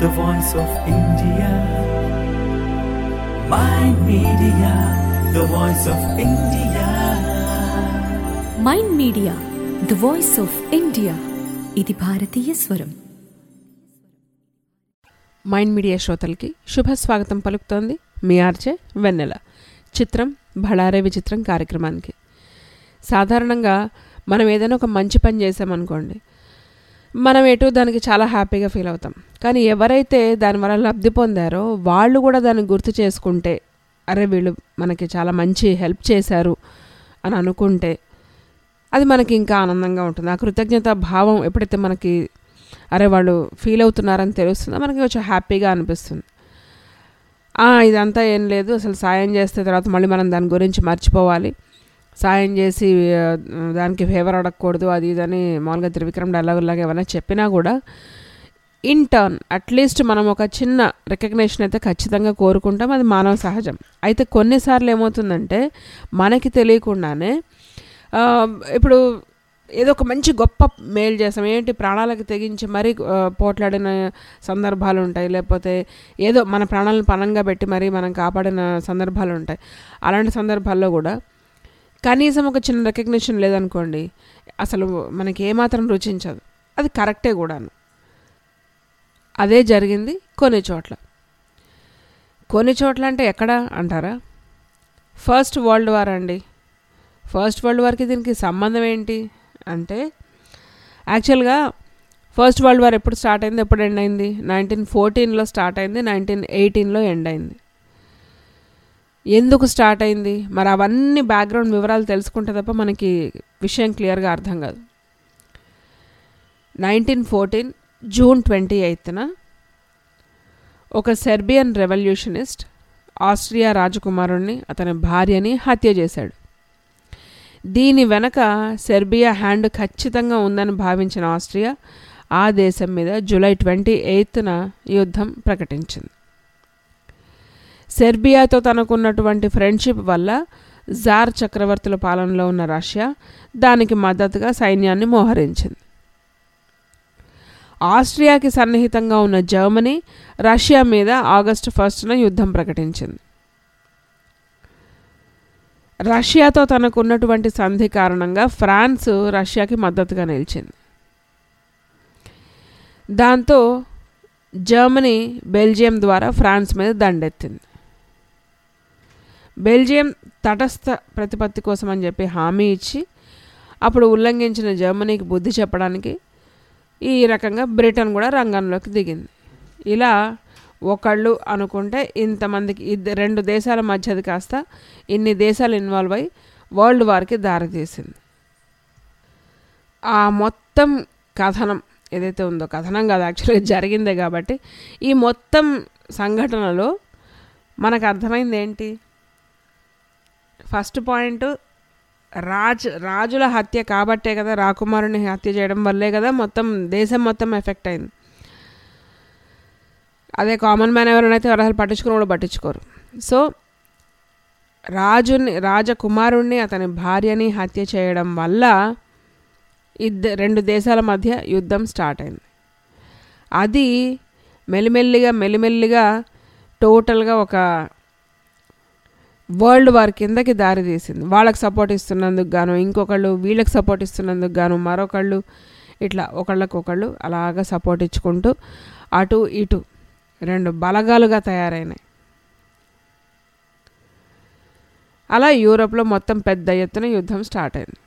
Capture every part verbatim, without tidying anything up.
the voice of India. Mind Media, the voice of India. Mind media the voice of India. ఇది భారతీయ స్వరం. Mind media శ్రోతలకి శుభ స్వాగతం పలుకుతోంది మీ ఆర్జే వెన్నెల. చిత్రం భళారే విచిత్రం కార్యక్రమానికి. సాధారణంగా మనం ఏదైనా ఒక మంచి పని చేసామనుకోండి, మనం ఎటు దానికి చాలా హ్యాపీగా ఫీల్ అవుతాం. కానీ ఎవరైతే దానివల్ల లబ్ధి పొందారో వాళ్ళు కూడా దాన్ని గుర్తు చేసుకుంటే, అరే వీళ్ళు మనకి చాలా మంచి హెల్ప్ చేశారు అని అనుకుంటే అది మనకి ఇంకా ఆనందంగా ఉంటుంది. ఆ కృతజ్ఞత భావం ఎప్పుడైతే మనకి అరే వాళ్ళు ఫీల్ అవుతున్నారని తెలుస్తుందో మనకి కొంచెం హ్యాపీగా అనిపిస్తుంది. ఇదంతా ఏం లేదు, అసలు సాయం చేస్తే తర్వాత మళ్ళీ మనం దాని గురించి మర్చిపోవాలి, సాయం చేసి దానికి ఫేవర్ అడగకూడదు, అది ఇదని మామూలుగా త్రివిక్రమ్ డైలాగులాగా ఏమైనా చెప్పినా కూడా ఇన్ టర్న్ అట్లీస్ట్ మనం ఒక చిన్న రికగ్నేషన్ అయితే ఖచ్చితంగా కోరుకుంటాం. అది మానవ సహజం. అయితే కొన్నిసార్లు ఏమవుతుందంటే మనకి తెలియకుండానే ఇప్పుడు ఏదో ఒక మంచి గొప్ప మేలు చేస్తాం, ఏంటి ప్రాణాలకు తెగించి మరీ పోట్లాడిన సందర్భాలు ఉంటాయి, లేకపోతే ఏదో మన ప్రాణాలను పణంగా పెట్టి మరీ మనం కాపాడిన సందర్భాలు ఉంటాయి. అలాంటి సందర్భాల్లో కూడా కనీసం ఒక చిన్న రికగ్నిషన్ లేదనుకోండి, అసలు మనకి ఏమాత్రం రుచించదు. అది కరెక్టే కూడాను. అదే జరిగింది కొన్ని చోట్ల. కొన్ని చోట్ల అంటే ఎక్కడ అంటారా? ఫస్ట్ వరల్డ్ వార్ అండి. ఫస్ట్ వరల్డ్ వార్కి దీనికి సంబంధం ఏంటి అంటే, యాక్చువల్గా ఫస్ట్ వరల్డ్ వార్ ఎప్పుడు స్టార్ట్ అయింది, ఎప్పుడు ఎండ్ అయింది? నైన్టీన్ ఫోర్టీన్లో స్టార్ట్ అయింది, నైన్టీన్ ఎయిటీన్లో ఎండ్ అయింది. ఎందుకు స్టార్ట్ అయింది మరి అవన్నీ బ్యాక్గ్రౌండ్ వివరాలు తెలుసుకుంటే తప్ప మనకి విషయం క్లియర్గా అర్థం కాదు. నైన్టీన్ ఫోర్టీన్ జూన్ ట్వంటీ ఎయిత్న ఒక సెర్బియన్ రెవల్యూషనిస్ట్ ఆస్ట్రియా రాజకుమారుణ్ణి అతని భార్యని హత్య చేశాడు. దీని వెనక సెర్బియా హ్యాండ్ ఖచ్చితంగా ఉందని భావించిన ఆస్ట్రియా ఆ దేశం మీద జూలై ట్వంటీ ఎయిత్న యుద్ధం ప్రకటించింది. సెర్బియాతో తనకున్నటువంటి ఫ్రెండ్షిప్ వల్ల జార్ చక్రవర్తుల పాలనలో ఉన్న రష్యా దానికి మద్దతుగా సైన్యాన్ని మోహరించింది. ఆస్ట్రియాకి సన్నిహితంగా ఉన్న జర్మనీ రష్యా మీద ఆగస్టు ఫస్ట్న యుద్ధం ప్రకటించింది. రష్యాతో తనకున్నటువంటి సంధి కారణంగా ఫ్రాన్స్ రష్యాకి మద్దతుగా నిలిచింది. దాంతో జర్మనీ బెల్జియం ద్వారా ఫ్రాన్స్ మీద దండెత్తింది. బెల్జియం తటస్థ ప్రతిపత్తి కోసం అని చెప్పి హామీ ఇచ్చి అప్పుడు ఉల్లంఘించిన జర్మనీకి బుద్ధి చెప్పడానికి ఈ రకంగా బ్రిటన్ కూడా రంగంలోకి దిగింది. ఇలా ఒకళ్ళు అనుకుంటే ఇంతమందికి రెండు దేశాల మధ్యది కాస్త ఇన్ని దేశాలు ఇన్వాల్వ్ అయ్యి వరల్డ్ వార్కి దారితీసింది. ఆ మొత్తం కథనం ఏదైతే ఉందో, కథనం కాదు యాక్చువల్గా జరిగిందే కాబట్టి, ఈ మొత్తం సంఘటనలో మనకు అర్థమైంది ఏంటి? ఫస్ట్ పాయింట్, రాజ్ రాజుల హత్య కాబట్టే కదా, రాకుమారుని హత్య చేయడం వల్లే కదా మొత్తం దేశం మొత్తం ఎఫెక్ట్ అయింది. అదే కామన్ మ్యాన్ ఎవరైనా ఎవరు అసలు పట్టించుకుని కూడా పట్టించుకోరు. సో రాజుని రాజకుమారుణ్ణి అతని భార్యని హత్య చేయడం వల్ల ఇద్ద రెండు దేశాల మధ్య యుద్ధం స్టార్ట్ అయింది. అది మెల్లిమెల్లిగా మెల్లిమెల్లిగా టోటల్గా ఒక వరల్డ్ వార్ కిందకి దారి తీసింది. వాళ్ళకి సపోర్ట్ ఇస్తున్నందుకు గాను ఇంకొకళ్ళు, వీళ్ళకి సపోర్ట్ ఇస్తున్నందుకు గాను మరొకళ్ళు, ఇట్లా ఒకళ్ళకొకళ్ళు అలాగా సపోర్ట్ ఇచ్చుకుంటూ అటు ఇటు రెండు బలగాలుగా తయారైనాయి. అలా యూరోప్లో మొత్తం పెద్ద ఎత్తున యుద్ధం స్టార్ట్ అయింది.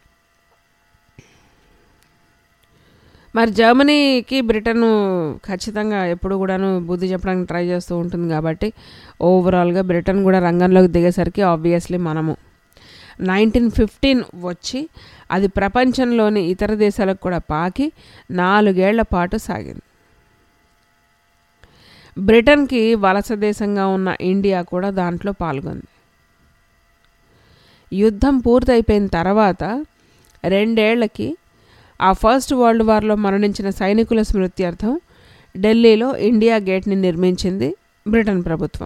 మరి జర్మనీకి బ్రిటన్ ఖచ్చితంగా ఎప్పుడు కూడాను బుద్ధి చెప్పడానికి ట్రై చేస్తూ ఉంటుంది కాబట్టి ఓవరాల్గా బ్రిటన్ కూడా రంగంలోకి దిగేసరికి ఆబ్వియస్లీ మనము నైన్టీన్ ఫిఫ్టీన్ వచ్చి అది ప్రపంచంలోని ఇతర దేశాలకు కూడా పాకి నాలుగేళ్ల పాటు సాగింది. బ్రిటన్కి వలస దేశంగా ఉన్న ఇండియా కూడా దాంట్లో పాల్గొంది. యుద్ధం పూర్తయిపోయిన తర్వాత రెండేళ్లకి ఆ ఫస్ట్ వరల్డ్ వార్లో మరణించిన సైనికుల స్మృత్యర్థం ఢిల్లీలో ఇండియా గేట్ని నిర్మించింది బ్రిటన్ ప్రభుత్వం.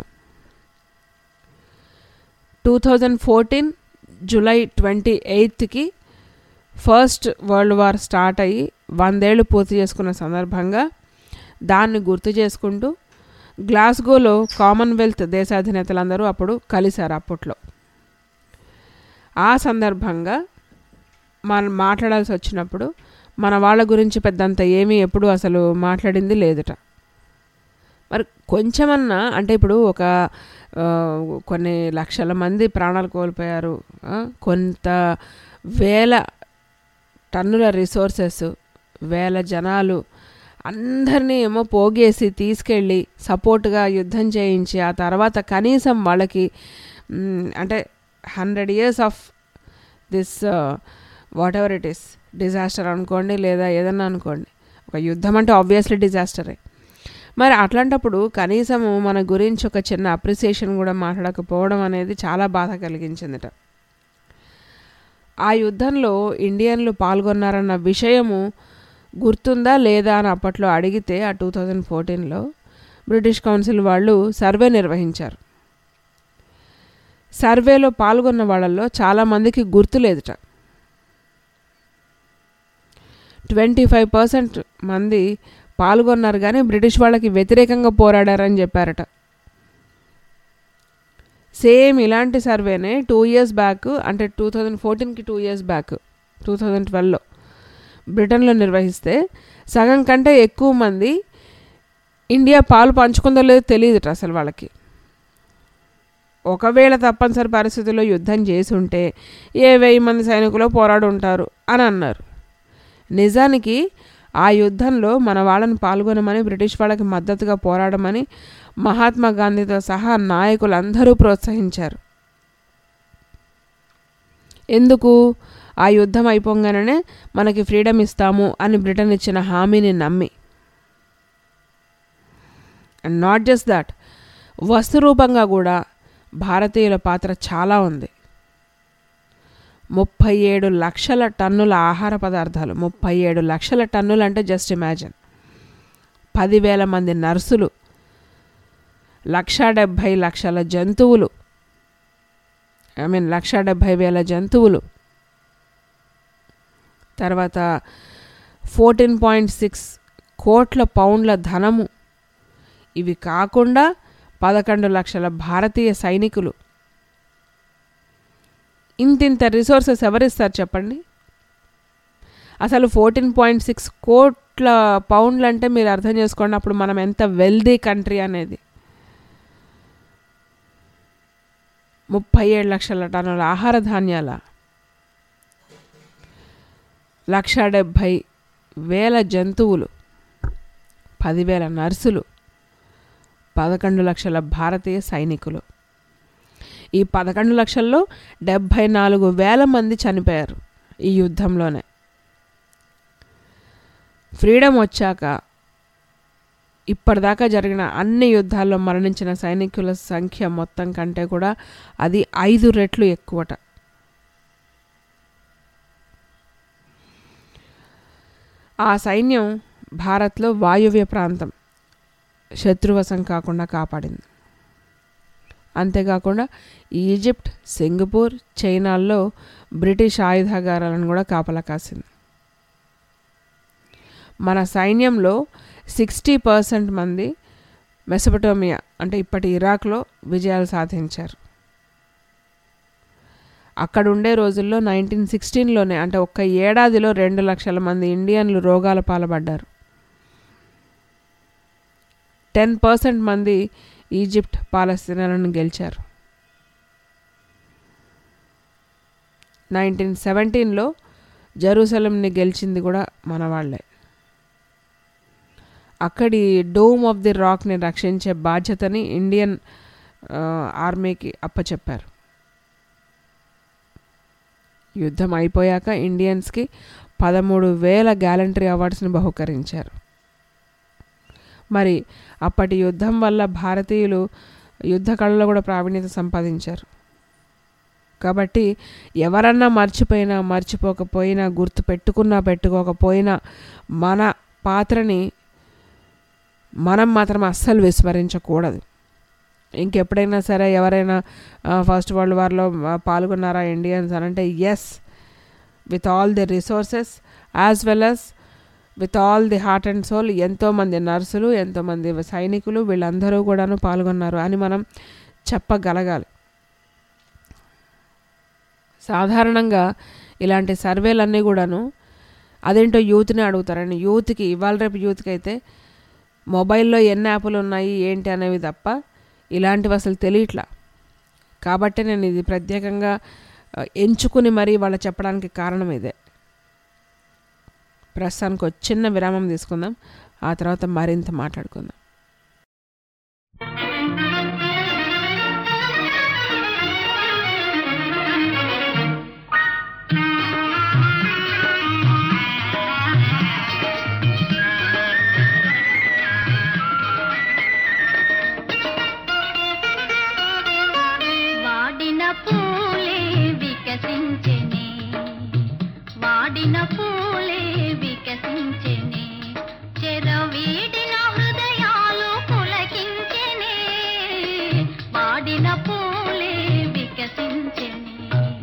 Two thousand fourteen July twenty ఎయిత్కి ఫస్ట్ వరల్డ్ వార్ స్టార్ట్ అయ్యి వందేళ్లు పూర్తి చేసుకున్న సందర్భంగా దాన్ని గుర్తు చేసుకుంటూ గ్లాస్గోలో కామన్వెల్త్ దేశాధినేతలందరూ అప్పుడు కలిశారు. అప్పట్లో ఆ సందర్భంగా మనం మాట్లాడాల్సి వచ్చినప్పుడు మన వాళ్ళ గురించి పెద్దంత ఏమీ ఎప్పుడు అసలు మాట్లాడింది లేదుట. మరి కొంచెమన్నా అంటే ఇప్పుడు ఒక కొన్ని లక్షల మంది ప్రాణాలు కోల్పోయారు, కొంత వేల టన్నుల రిసోర్సెస్, వేల జనాలు అందరినీ ఏమో పోగేసి తీసుకెళ్ళి సపోర్ట్గా యుద్ధం చేయించి ఆ తర్వాత కనీసం వాళ్ళకి అంటే hundred years of this whatever it is disaster అనుకోండి లేదా ఏదన్నా అనుకోండి, ఒక యుద్ధం అంటే ఆబ్వియస్లీ డిజాస్టరే. మరి అట్లాంటప్పుడు కనీసము మన గురించి ఒక చిన్న అప్రిసియేషన్ కూడా మాట్లాడకపోవడం అనేది చాలా బాధ కలిగించిందిట. ఆ యుద్ధంలో ఇండియన్లు పాల్గొన్నారన్న విషయము గుర్తుందా లేదా అని అప్పట్లో అడిగితే ఆ టూ థౌజండ్ ఫోర్టీన్లో బ్రిటిష్ కౌన్సిల్ వాళ్ళు సర్వే నిర్వహించారు. సర్వేలో పాల్గొన్న వాళ్ళల్లో చాలామందికి గుర్తులేదుట. ట్వంటీ ఫైవ్ పర్సెంట్ మంది పాల్గొన్నారు కానీ బ్రిటిష్ వాళ్ళకి వ్యతిరేకంగా పోరాడారని చెప్పారట. సేమ్ ఇలాంటి సర్వేనే టూ ఇయర్స్ బ్యాక్ అంటే టూ థౌజండ్ ఫోర్టీన్కి two years back two thousand ట్వెల్వ్లో బ్రిటన్లో నిర్వహిస్తే సగం కంటే ఎక్కువ మంది ఇండియా పాలు పంచుకుందో లేదో తెలియదుట అసలు వాళ్ళకి. ఒకవేళ తప్పనిసరి పరిస్థితుల్లో యుద్ధం చేసి ఉంటే ఏ వెయ్యి మంది సైనికులు పోరాడు ఉంటారు అని అన్నారు. నిజానికి ఆ యుద్ధంలో మన వాళ్ళని పాల్గొనమని బ్రిటిష్ వాళ్ళకి మద్దతుగా పోరాడమని మహాత్మా గాంధీతో సహా నాయకులందరూ ప్రోత్సహించారు. ఎందుకు? ఆ యుద్ధం అయిపోగానే మనకి ఫ్రీడమ్ ఇస్తాము అని బ్రిటన్ ఇచ్చిన హామీని నమ్మి. అండ్ నాట్ జస్ట్ దాట్, వస్తురూపంగా కూడా భారతీయుల పాత్ర చాలా ఉంది. ముప్పై ఏడు లక్షల టన్నుల ఆహార పదార్థాలు, ముప్పై ఏడు లక్షల టన్నులు అంటే జస్ట్ ఇమాజిన్. పదివేల మంది నర్సులు, లక్షా డెబ్భై లక్షల జంతువులు, ఐ మీన్ లక్షా డెబ్భై వేల జంతువులు, తర్వాత ఫోర్టీన్ పాయింట్ సిక్స్ కోట్ల పౌండ్ల ధనము, ఇవి కాకుండా పదకొండు లక్షల భారతీయ సైనికులు. ఇంతింత రిసోర్సెస్ ఎవరిస్తారు చెప్పండి? అసలు ఫోర్టీన్ పాయింట్ సిక్స్ కోట్ల పౌండ్లు అంటే మీరు అర్థం చేసుకోండి అప్పుడు మనం ఎంత వెల్దీ కంట్రీ అనేది. ముప్పై ఏడు లక్షల టన్నుల ఆహార ధాన్యాల, లక్ష డెబ్భై వేల జంతువులు, పదివేల నర్సులు, పదకొండు లక్షల భారతీయ సైనికులు. ఈ పదకొండు లక్షల్లో డెబ్భై నాలుగు వేల మంది చనిపోయారు ఈ యుద్ధంలోనే. ఫ్రీడమ్ వచ్చాక ఇప్పటిదాకా జరిగిన అన్ని యుద్ధాల్లో మరణించిన సైనికుల సంఖ్య మొత్తం కంటే కూడా అది ఐదు రెట్లు ఎక్కువట. ఆ సైన్యం భారత్లో వాయువ్య ప్రాంతం శత్రువశం కాకుండా కాపాడింది. అంతేకాకుండా ఈజిప్ట్, సింగపూర్, చైనాల్లో బ్రిటిష్ ఆయుధాగారాలను కూడా కాపలా కాసింది. మన సైన్యంలో సిక్స్టీ పర్సెంట్ మంది మెసొపటోమియా అంటే ఇప్పటి ఇరాక్లో విజయాలు సాధించారు. అక్కడ ఉండే రోజుల్లో నైన్టీన్ సిక్స్టీన్లోనే అంటే ఒక్క ఏడాదిలో రెండు లక్షల మంది ఇండియన్లు రోగాల పాల్పడ్డారు. టెన్ పర్సెంట్ మంది ఈజిప్ట్, పాలస్తీనాలను గెలిచారు. నైన్టీన్ సెవెంటీన్లో జెరూసలంని గెలిచింది కూడా మన వాళ్ళే. అక్కడి డోమ్ ఆఫ్ ది రాక్ని రక్షించే బాధ్యతని ఇండియన్ ఆర్మీకి అప్పచెప్పారు. యుద్ధం అయిపోయాక ఇండియన్స్కి పదమూడు వేల గ్యాలంటరీ అవార్డ్స్ని బహుకరించారు. మరి అప్పటి యుద్ధం వల్ల భారతీయులు యుద్ధ కళలో కూడా ప్రావీణ్యత సంపాదించారు. కాబట్టి ఎవరన్నా మర్చిపోయినా మర్చిపోకపోయినా గుర్తు పెట్టుకున్నా పెట్టుకోకపోయినా మన పాత్రని మనం మాత్రం అస్సలు విస్మరించకూడదు. ఇంకెప్పుడైనా సరే ఎవరైనా ఫస్ట్ వరల్డ్ వార్లో పాల్గొన్నారా ఇండియన్స్ అని అంటే yes, with all the resources as well as with all the heart and soul ఎంతోమంది నర్సులు, ఎంతోమంది సైనికులు వీళ్ళందరూ కూడాను పాల్గొన్నారు అని మనం చెప్పగలగాలి. సాధారణంగా ఇలాంటి సర్వేలన్నీ కూడాను అదేంటో యూత్ని అడుగుతారండి. యూత్కి ఇవాళ రేపు యూత్కి అయితే మొబైల్లో ఎన్ని యాప్లు ఉన్నాయి ఏంటి అనేవి తప్ప ఇలాంటివి అసలు తెలియట్లా. కాబట్టి నేను ఇది ప్రత్యేకంగా ఎంచుకుని మరీ వాళ్ళ చెప్పడానికి కారణం ఇదే. ప్రస్తుతానికి ఒక చిన్న విరామం తీసుకుందాం, ఆ తర్వాత మరింత మాట్లాడుకుందాం. పూలే వికసించెనే, వాడిన పూలే వికసించెనే, చెరవీడిన హృదయాలు పులకించెనే, వాడిన పూలే వికసించెనే.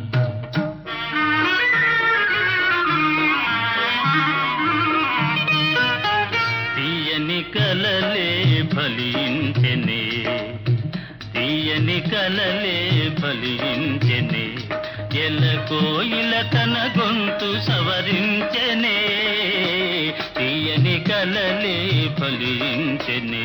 తీయని కలలే ఫలించెనే, తీయని కలలే ఫలించెనే, ఎల కోయిల తన గొంతు సవరించెనే, తీయని కలలే ఫలించెనే.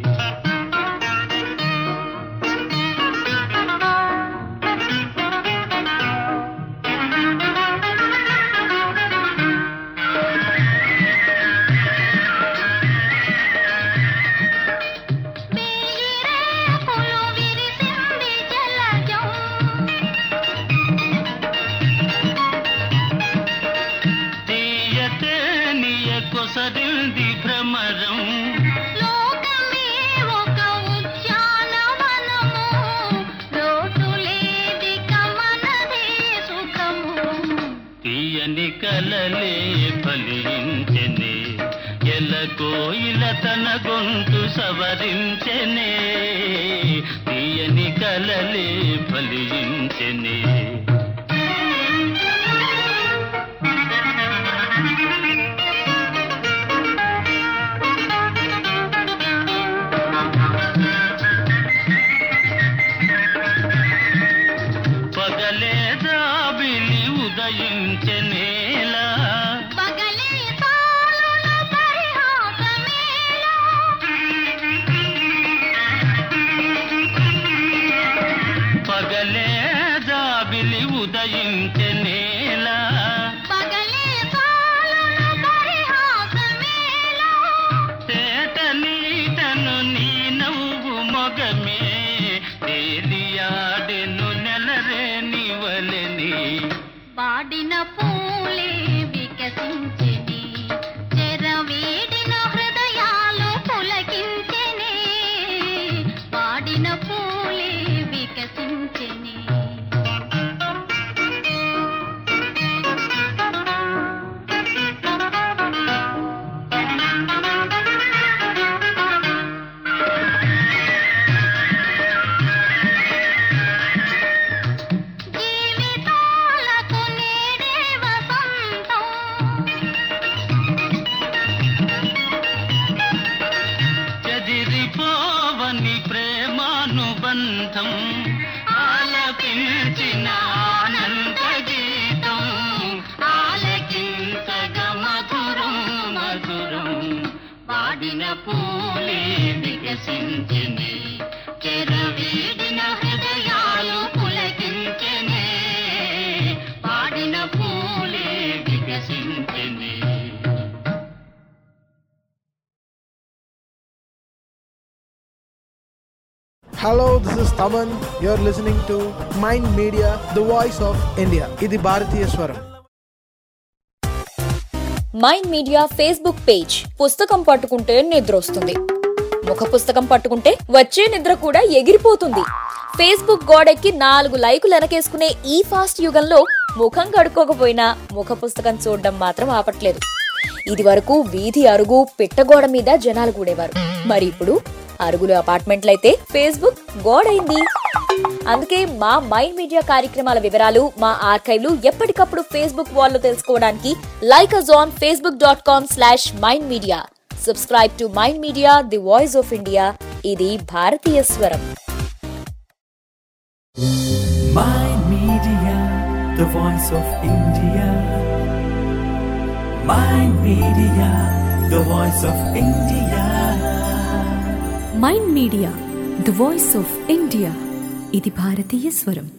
కొసరింది భ్రమరం, లోకమే ఒక ఉద్యానవనము, లోటులేది కమనదే సుఖము. తీయని కలలే ఫలించెనే, ఎల కోయిల తన గొంతు సవరించెనే, తీయని కలలే ఫలించెనే. పగలే జాబిలి ఉదయించెనేలా, పగలే తాళుల పరిహాసమేలా, పగలే జాబిలి ఉదయించెనేలా, పగలే తాళుల పరిహాసమేలా, తేటలీటను నీ నవ్వు మొగమే, తేలియాడెను నెలరేని వలెని, వాడిన పూలే వికసించెనే, చెరవీడిన హృదయాలు పులకించెనే, వాడిన పూలే వికసించెనే. జీవితాలకు నేడే వసంతం, చెదిరిపోవని ప్రేమానుబంధం, ఆలపించిన ఆనంద గీతం, ఆలకించగ మధురం మధురం, వాడిన పూలే వికసించెనే, చెరవీడిన హృదయాలు పులకించెనే, వాడిన పూలే వికసించెనే. Hello, this is Taman. You're listening to Mind Media, the voice of India. ఇది భారతీయ స్వరం. మైండ్ మీడియా ఫేస్బుక్ పేజ్, పుస్తకం పట్టుకుంటే నిద్ర వస్తుంది, ముఖ పుస్తకం పట్టుకుంటే వచ్చే నిద్ర కూడా ఎగిరిపోతుంది. ఫేస్బుక్ గోడెక్కి నాలుగు లైకులు వెనకేసుకునే ఈ ఫాస్ట్ యుగంలో ముఖం కడుక్కోకపోయినా ముఖ పుస్తకం చూడడం మాత్రం ఆపట్లేదు. ఇది వరకు వీధి అరుగు పిట్టగోడ మీద జనాలు కూడేవారు, మరి ఇప్పుడు అరుగులు అపార్ట్మెంట్లయితే ఫేస్బుక్ గోడైంది. అందుకే మా మైండ్ మీడియా కార్యక్రమాల వివరాలు మా ఆర్కైవ్లు ఎప్పటికప్పుడు ఫేస్బుక్ వాల్లో తెలుసుకోవడానికి like us on Facebook dot com slash mind media. Subscribe to mind media, the voice of India. ఇది భారతీయ స్వరం. Mind Media, the voice of India. Mind Media, the voice of India. Mind media the voice of India. ఇది భారతీయ స్వరం.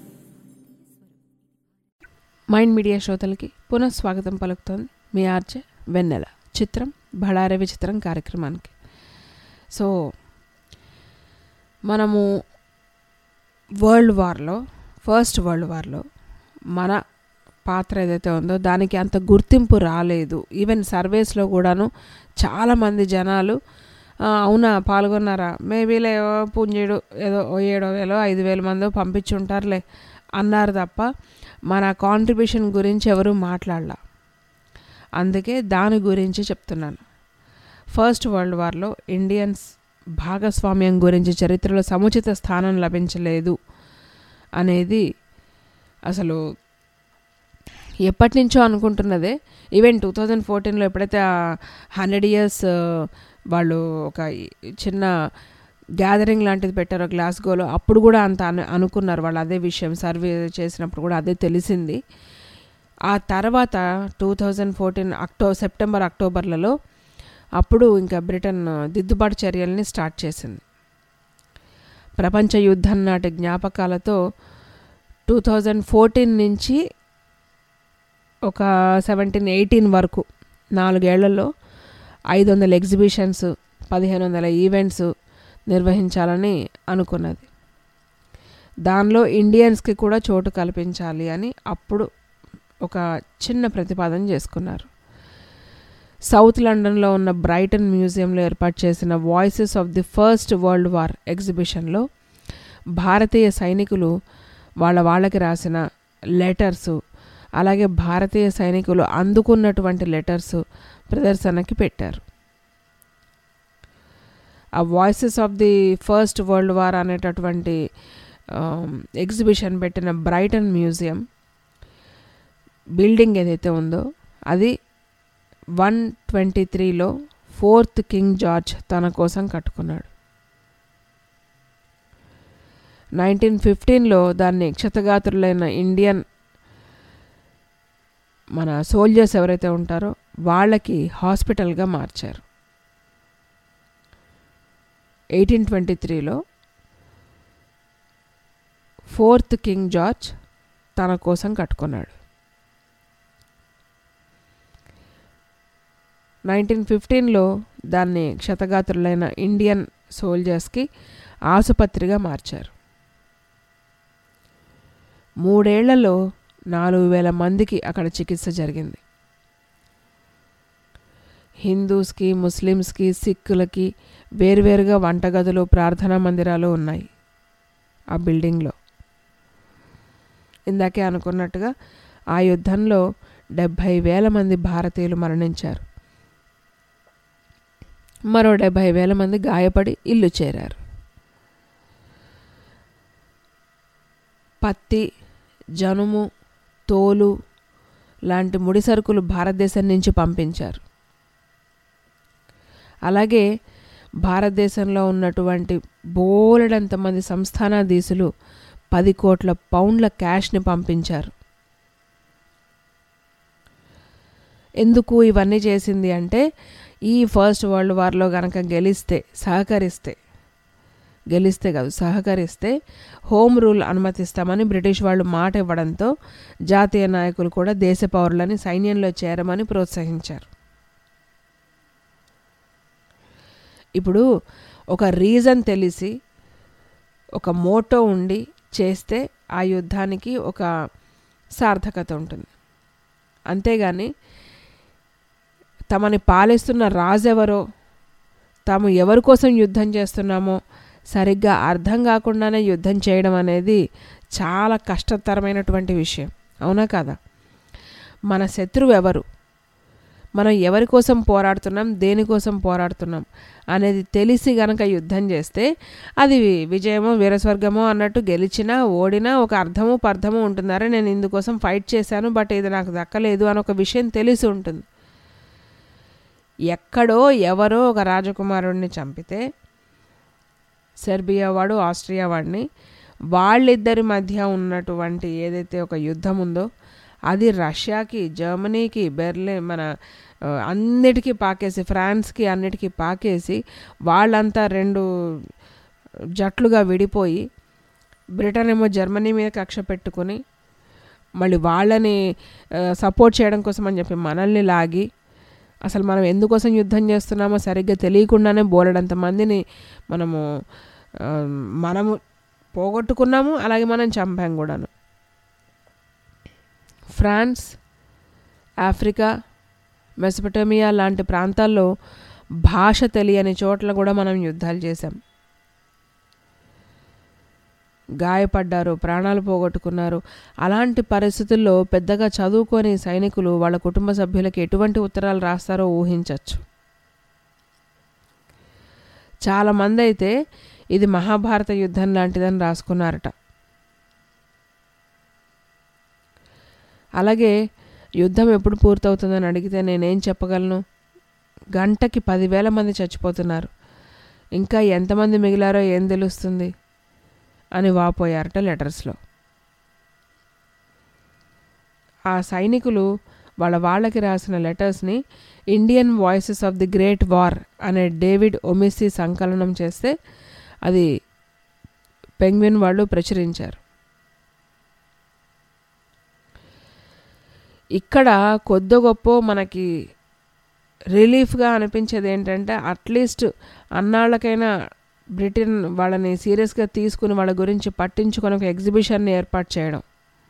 Mind media శ్రోతలకి పునః స్వాగతం పలుకుతోంది మీ ఆర్జే వెన్నెల. చిత్రం భళారే విచిత్రం కార్యక్రమానికి. సో మనము వరల్డ్ వార్లో ఫస్ట్ వరల్డ్ వార్లో మన పాత్ర ఏదైతే ఉందో దానికి అంత గుర్తింపు రాలేదు. ఈవెన్ సర్వేస్లో కూడాను చాలామంది జనాలు అవునా పాల్గొన్నారా, మేబీలే పుంజేడు ఏదో ఏడో వేలో ఐదు వేల మందో పంపించి ఉంటారులే అన్నారు తప్ప మన కాంట్రిబ్యూషన్ గురించి ఎవరు మాట్లాడలా. అందుకే దాని గురించి చెప్తున్నాను. ఫస్ట్ వరల్డ్ వార్లో ఇండియన్స్ భాగస్వామ్యం గురించి చరిత్రలో సముచిత స్థానం లభించలేదు అనేది అసలు ఎప్పటి నుంచో అనుకుంటున్నదే. ఈవెన్ టూ థౌజండ్ ఫోర్టీన్లో ఎప్పుడైతే హండ్రెడ్ ఇయర్స్ వాళ్ళు ఒక చిన్న గ్యాదరింగ్ లాంటిది పెట్టారో గ్లాస్గోలో, అప్పుడు కూడా అంత అను అనుకున్నారు వాళ్ళు అదే విషయం. సర్వే చేసినప్పుడు కూడా అదే తెలిసింది. ఆ తర్వాత టూ థౌజండ్ ఫోర్టీన్ అక్టో సెప్టెంబర్ అక్టోబర్లలో అప్పుడు ఇంకా బ్రిటన్ దిద్దుబాటు చర్యల్ని స్టార్ట్ చేసింది. ప్రపంచ యుద్ధం నాటి జ్ఞాపకాలతో టూ థౌజండ్ ఫోర్టీన్ నుంచి ఒక సెవెంటీన్ ఎయిటీన్ వరకు నాలుగేళ్లలో ఐదు వందల ఎగ్జిబిషన్స్, పదిహేను వందల ఈవెంట్స్ నిర్వహించాలని అనుకున్నది. దానిలో ఇండియన్స్కి కూడా చోటు కల్పించాలి అని అప్పుడు ఒక చిన్న ప్రతిపాదన చేసుకున్నారు. సౌత్ లండన్లో ఉన్న బ్రైటన్ మ్యూజియంలో ఏర్పాటు చేసిన voices of the first world war ఎగ్జిబిషన్లో భారతీయ సైనికులు వాళ్ళ వాళ్ళకి రాసిన లెటర్సు, అలాగే భారతీయ సైనికులు అందుకున్నటువంటి లెటర్స్ ప్రదర్శనకి పెట్టారు. ఆ voices of the first world war అనేటటువంటి ఎగ్జిబిషన్ పెట్టిన బ్రైటన్ మ్యూజియం బిల్డింగ్ ఏదైతే ఉందో అది వన్ ట్వంటీ త్రీలో ఫోర్త్ కింగ్ జార్జ్ తన కోసం కట్టుకున్నాడు. నైన్టీన్ ఫిఫ్టీన్లో దాన్ని క్షతగాత్రులైన ఇండియన్ మన సోల్జర్స్ ఎవరైతే ఉంటారో వాళ్ళకి హాస్పిటల్గా మార్చారు. ఎయిటీన్ ట్వంటీ త్రీలో ఫోర్త్ కింగ్ జార్జ్ తన కోసం కట్టుకున్నాడు. నైన్టీన్ ఫిఫ్టీన్లో దాన్ని క్షతగాత్రులైన ఇండియన్ సోల్జర్స్కి ఆసుపత్రిగా మార్చారు. మూడేళ్లలో నాలుగు వేల మందికి అక్కడ చికిత్స జరిగింది. హిందూస్కి, ముస్లిమ్స్కి, సిక్కులకి వేరువేరుగా వంటగదులు, ప్రార్థనా మందిరాలు ఉన్నాయి ఆ బిల్డింగ్లో. ఇందాకే అనుకున్నట్టుగా ఆ యుద్ధంలో డెబ్భై వేల మంది భారతీయులు మరణించారు. మరో డెబ్భై వేల మంది గాయపడి ఇల్లు చేరారు. పత్తి, జనుము, తోలు లాంటి ముడి సరుకులు భారతదేశం నుంచి పంపించారు. అలాగే భారతదేశంలో ఉన్నటువంటి బోలెడంతమంది సంస్థానాధీశులు పది కోట్ల పౌండ్ల క్యాష్ని పంపించారు. ఎందుకు ఇవన్నీ చేసింది అంటే ఈ ఫస్ట్ వరల్డ్ వార్లో కనుక గెలిస్తే సహకరిస్తే గెలిస్తే కాదు సహకరిస్తే హోమ్ రూల్ అనుమతిస్తామని బ్రిటిష్ వాళ్ళు మాట ఇవ్వడంతో జాతీయ నాయకులు కూడా దేశ పౌరులని సైన్యంలో చేరమని ప్రోత్సహించారు. ఇప్పుడు ఒక రీజన్ తెలిసి ఒక మోటో ఉండి చేస్తే ఆ యుద్ధానికి ఒక సార్థకత ఉంటుంది. అంతేగాని తమని పాలిస్తున్న రాజెవరో, తాము ఎవరి కోసం యుద్ధం చేస్తున్నామో సరిగ్గా అర్థం కాకుండానే యుద్ధం చేయడం అనేది చాలా కష్టతరమైనటువంటి విషయం. అవునా కాదా? మన శత్రువు ఎవరు, మనం ఎవరి కోసం పోరాడుతున్నాం, దేనికోసం పోరాడుతున్నాం అనేది తెలిసి గనక యుద్ధం చేస్తే అది విజయమో వీరస్వర్గమో అన్నట్టు గెలిచినా ఓడినా ఒక అర్థము పర్థము ఉంటున్నారే, నేను ఇందుకోసం ఫైట్ చేశాను బట్ ఇది నాకు దక్కలేదు అని ఒక విషయం తెలిసి ఉంటుంది. ఎక్కడో ఎవరో ఒక రాజకుమారుడిని చంపితే సెర్బియా వాడు ఆస్ట్రియా వాడిని, వాళ్ళిద్దరి మధ్య ఉన్నటువంటి ఏదైతే ఒక యుద్ధం ఉందో అది రష్యాకి, జర్మనీకి, బెర్లిన్ మన అన్నిటికీ పాకేసి, ఫ్రాన్స్కి అన్నిటికీ పాకేసి వాళ్ళంతా రెండు జట్లుగా విడిపోయి బ్రిటన్ ఏమో జర్మనీ మీద కక్ష పెట్టుకొని మళ్ళీ వాళ్ళని సపోర్ట్ చేయడం కోసం అని చెప్పి మనల్ని లాగి, అసలు మనం ఎందుకోసం యుద్ధం చేస్తున్నామో సరిగ్గా తెలియకుండానే బోలెడంత మందిని మనము మనము పోగొట్టుకున్నాము, అలాగే మనం చంపాం కూడాను. ఫ్రాన్స్, ఆఫ్రికా, మెసపటోమియా లాంటి ప్రాంతాల్లో భాష తెలియని చోట్ల కూడా మనం యుద్ధాలు చేశాం. గాయపడ్డారు, ప్రాణాలు పోగొట్టుకున్నారు. అలాంటి పరిస్థితుల్లో పెద్దగా చదువుకొని సైనికులు వాళ్ళ కుటుంబ సభ్యులకి ఎటువంటి ఉత్తరాలు రాస్తారో ఊహించవచ్చు. చాలామంది అయితే ఇది మహాభారత యుద్ధం లాంటిదని రాసుకున్నారట. అలాగే యుద్ధం ఎప్పుడు పూర్తవుతుందని అడిగితే నేనేం చెప్పగలను, గంటకి పదివేల మంది చచ్చిపోతున్నారు, ఇంకా ఎంతమంది మిగిలారో ఏం తెలుస్తుంది అని వాపోయారట లెటర్స్లో. ఆ సైనికులు వాళ్ళ వాళ్ళకి రాసిన లెటర్స్ని Indian voices of the great war అనే డేవిడ్ ఒమిసి సంకలనం చేస్తే అది పెంగ్విన్ వాళ్ళు ప్రచురించారు. ఇక్కడ కొద్ది గొప్ప మనకి రిలీఫ్గా అనిపించేది ఏంటంటే అట్లీస్ట్ అన్నాళ్ళకైనా బ్రిటన్ వాళ్ళని సీరియస్గా తీసుకుని వాళ్ళ గురించి పట్టించుకొని ఒక ఎగ్జిబిషన్ని ఏర్పాటు చేయడం.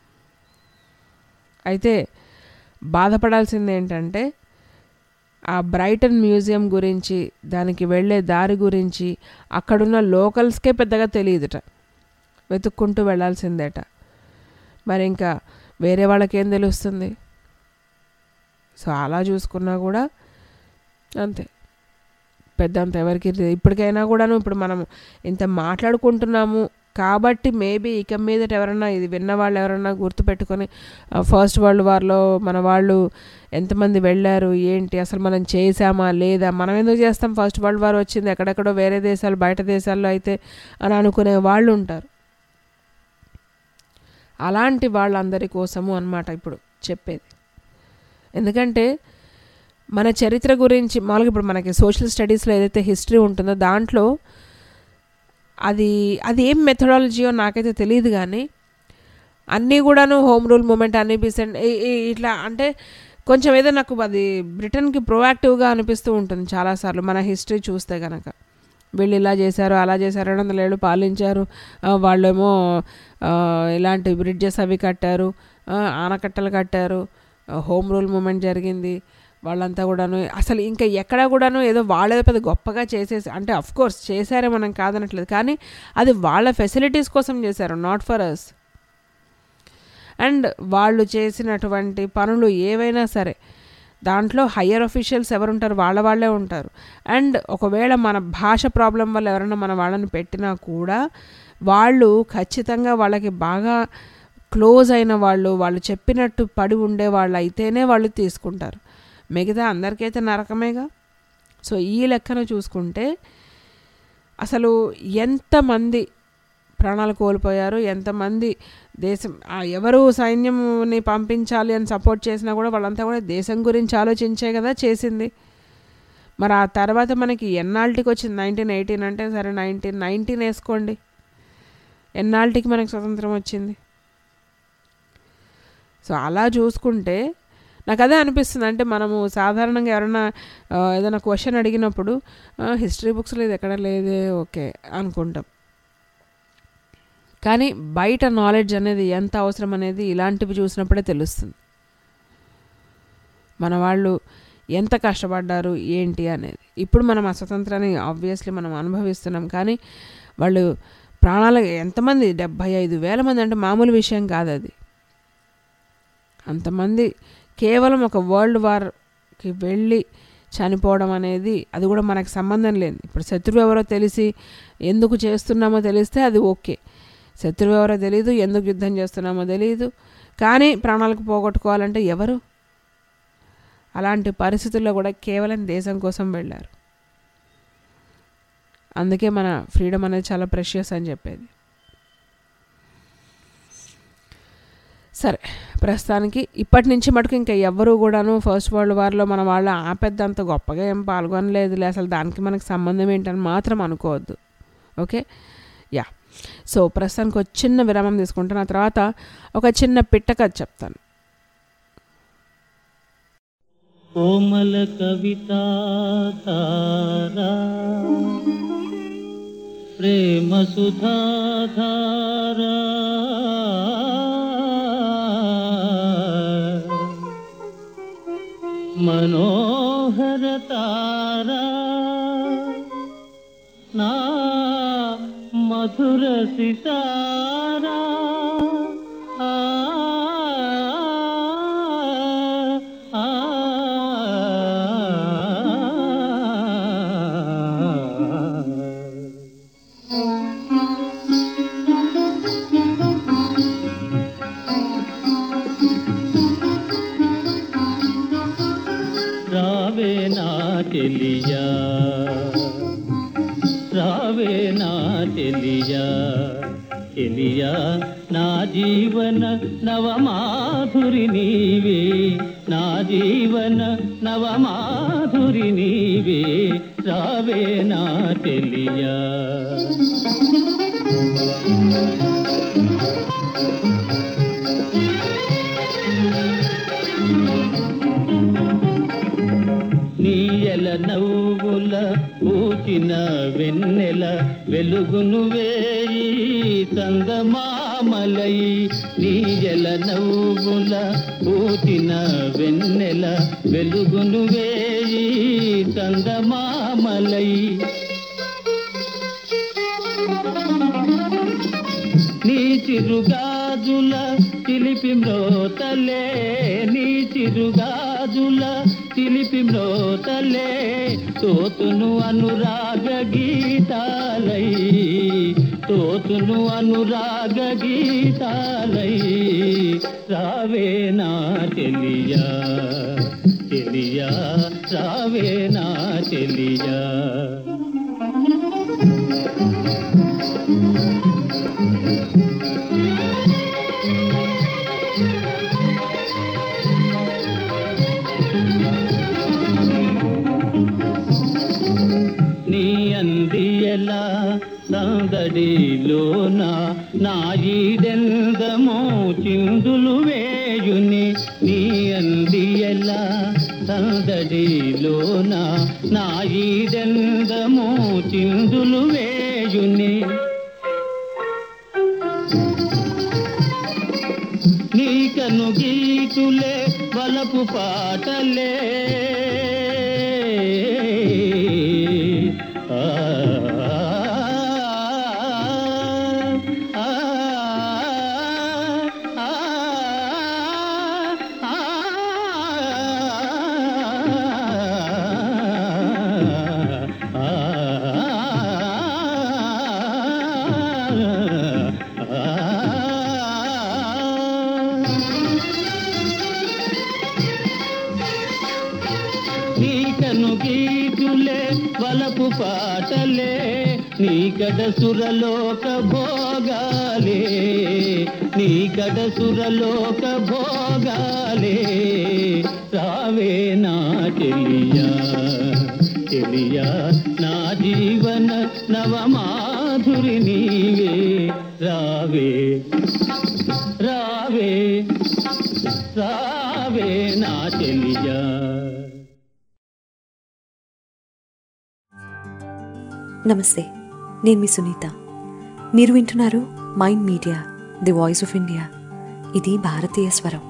అయితే బాధపడాల్సింది ఏంటంటే ఆ బ్రైటన్ మ్యూజియం గురించి, దానికి వెళ్ళే దారి గురించి అక్కడున్న లోకల్స్కే పెద్దగా తెలియదుట, వెతుక్కుంటూ వెళ్ళాల్సిందేట. మరి ఇంకా వేరే వాళ్ళకేం తెలుస్తుంది? సో అలా చూసుకున్నా కూడా అంతే, పెద్దంత ఎవరికి ఇప్పటికైనా కూడాను ఇప్పుడు మనం ఇంత మాట్లాడుకుంటున్నాము కాబట్టి మేబీ ఇక మీదట ఎవరన్నా ఇది విన్న వాళ్ళు ఎవరన్నా గుర్తుపెట్టుకొని ఫస్ట్ వరల్డ్ వార్లో మన వాళ్ళు ఎంతమంది వెళ్ళారు ఏంటి, అసలు మనం చేసామా లేదా, మనం ఎందుకు చేస్తాం, ఫస్ట్ వరల్డ్ వార్ వచ్చింది ఎక్కడెక్కడో వేరే దేశాలు బయట దేశాల్లో అయితే అని అనుకునే వాళ్ళు ఉంటారు. అలాంటి వాళ్ళందరి కోసము అన్నమాట ఇప్పుడు చెప్పేది. ఎందుకంటే మన చరిత్ర గురించి మామూలుగా ఇప్పుడు మనకి సోషల్ స్టడీస్లో ఏదైతే హిస్టరీ ఉంటుందో దాంట్లో అది అది ఏం మెథడాలజీయో నాకైతే తెలియదు, కానీ అన్నీ కూడాను home rule movement Annie Besant ఇట్లా అంటే కొంచెం ఏదో నాకు అది బ్రిటన్కి ప్రొయాక్టివ్గా అనిపిస్తూ ఉంటుంది చాలాసార్లు మన హిస్టరీ చూస్తే కనుక. వీళ్ళు ఇలా చేశారు, అలా చేశారు, రెండు వందల ఏళ్ళు పాలించారు, వాళ్ళేమో ఇలాంటి బ్రిడ్జెస్ అవి కట్టారు, ఆనకట్టలు కట్టారు, హోమ్ రూల్ మూమెంట్ జరిగింది, వాళ్ళంతా కూడాను అసలు ఇంకా ఎక్కడ కూడాను ఏదో వాళ్ళేదో పెద్ద గొప్పగా చేసేసి, అంటే అఫ్ కోర్స్ చేశారే మనం కాదనట్లేదు, కానీ అది వాళ్ళ ఫెసిలిటీస్ కోసం చేశారు, నాట్ ఫర్ అస్. అండ్ వాళ్ళు చేసినటువంటి పనులు ఏవైనా సరే దాంట్లో హయ్యర్ అఫీషియల్స్ ఎవరుంటారు, వాళ్ళ వాళ్ళే ఉంటారు. అండ్ ఒకవేళ మన భాష ప్రాబ్లం వల్ల ఎవరైనా మన వాళ్ళని పెట్టినా కూడా వాళ్ళు ఖచ్చితంగా వాళ్ళకి బాగా క్లోజ్ అయిన వాళ్ళు, వాళ్ళు చెప్పినట్టు పడి ఉండే వాళ్ళు అయితేనే వాళ్ళు తీసుకుంటారు, మిగతా అందరికైతే నరకమేగా. సో ఈ లెక్కన చూసుకుంటే అసలు ఎంతమంది ప్రాణాలు కోల్పోయారు, ఎంతమంది దేశం ఎవరు సైన్యంని పంపించాలి అని సపోర్ట్ చేసినా కూడా వాళ్ళంతా కూడా దేశం గురించి ఆలోచించే కదా చేసింది. మరి ఆ తర్వాత మనకి ఎన్నాళ్ళకి వచ్చింది, నైన్టీన్ ఎయిటీన్ అంటే సరే నైన్టీన్ నైన్టీన్ వేసుకోండి, ఎన్నాళ్ళకి మనకి స్వతంత్రం వచ్చింది. సో అలా చూసుకుంటే నాకు అదే అనిపిస్తుంది, అంటే మనము సాధారణంగా ఎవరైనా ఏదైనా క్వశ్చన్ అడిగినప్పుడు హిస్టరీ బుక్స్లో ఇది ఎక్కడ లేదే ఓకే అనుకుంటాం, కానీ బయట నాలెడ్జ్ అనేది ఎంత అవసరం అనేది ఇలాంటివి చూసినప్పుడే తెలుస్తుంది. మన వాళ్ళు ఎంత కష్టపడ్డారు ఏంటి అనేది. ఇప్పుడు మనం ఆ స్వతంత్రాన్ని ఆబ్వియస్లీ మనం అనుభవిస్తున్నాం, కానీ వాళ్ళు ప్రాణాలు ఎంతమంది, డెబ్భై ఐదు వేల మంది అంటే మామూలు విషయం కాదు అది. అంతమంది కేవలం ఒక వరల్డ్ వార్ కి వెళ్ళి చనిపోవడం అనేది అది కూడా మనకు సంబంధం లేదు. ఇప్పుడు శత్రువు ఎవరో తెలిసి ఎందుకు చేస్తున్నామో తెలిస్తే అది ఓకే. శత్రువు ఎవరో తెలియదు, ఎందుకు యుద్ధం చేస్తున్నామో తెలియదు, కానీ ప్రాణాలకు పోగొట్టుకోవాలంటే ఎవరు? అలాంటి పరిస్థితుల్లో కూడా కేవలం దేశం కోసం వెళ్ళారు. అందుకే మన ఫ్రీడమ్ అనేది చాలా ప్రెషియస్ అని చెప్పేది. సరే, ప్రస్తుతానికి ఇప్పటి నుంచి మటుకు ఇంకా ఎవ్వరూ కూడాను ఫస్ట్ వరల్డ్ వార్లో మన వాళ్ళు ఆ పెద్ద అంత గొప్పగా ఏం పాల్గొనలేదులే, అసలు దానికి మనకు సంబంధం ఏంటని మాత్రం అనుకోవద్దు. Okay, yeah. సో ప్రస్తుతానికి ఒక చిన్న విరామం తీసుకుంటాను, ఆ తర్వాత ఒక చిన్న పిట్ట కథ చెప్తాను. కోమల కవితా ధారా ప్రేమ సుధాధారా మనోహర తారా నా మధుర సితారా ఆ రావే నా చెలియా రావే నా చెలియా చెలియా నా జీవన నవమాధురి నీవే నా జీవన నవమాధురి నీవే రావే నా చెలియా నీయల నవ్వుల పూచిన వెన్నెల వెలుగును వేయి చందమామలై నీయల నవ్వుల పూచిన వెన్నెల వెలుగును వేయి చందమామలై నీ చిరుగాజుల చిలిపి మ్రోతలే నీ చిరుగాజుల చిలిపి మ్రోతలే తోతును అనురాగ గీతాలై తోతును అనురాగ గీతాలై రావే నా చెలియా చెలియా రావే నా చెలియా నీ అందియలా సందడిలోన నాయిదెందమో చిందులు వేయుని నీ అందియలా సందడిలోన నాయిదెందమో చిందులు వేయుని నీ కను గీతులే వలపు పాటలే నీకను గీతులే వలపు పాటలే నీకడ సురలోక భోగాలే నీకడ సురలోక భోగాలే రావే నా చెలియా చెలియా నా జీవన నవమాధురి నీవే రావే రావే రావే నా చెలియా. నమస్తే, నేను మీ సునీత. మీరు వింటున్నారు mind media, the voice of India. ఇది భారతీయ స్వరం.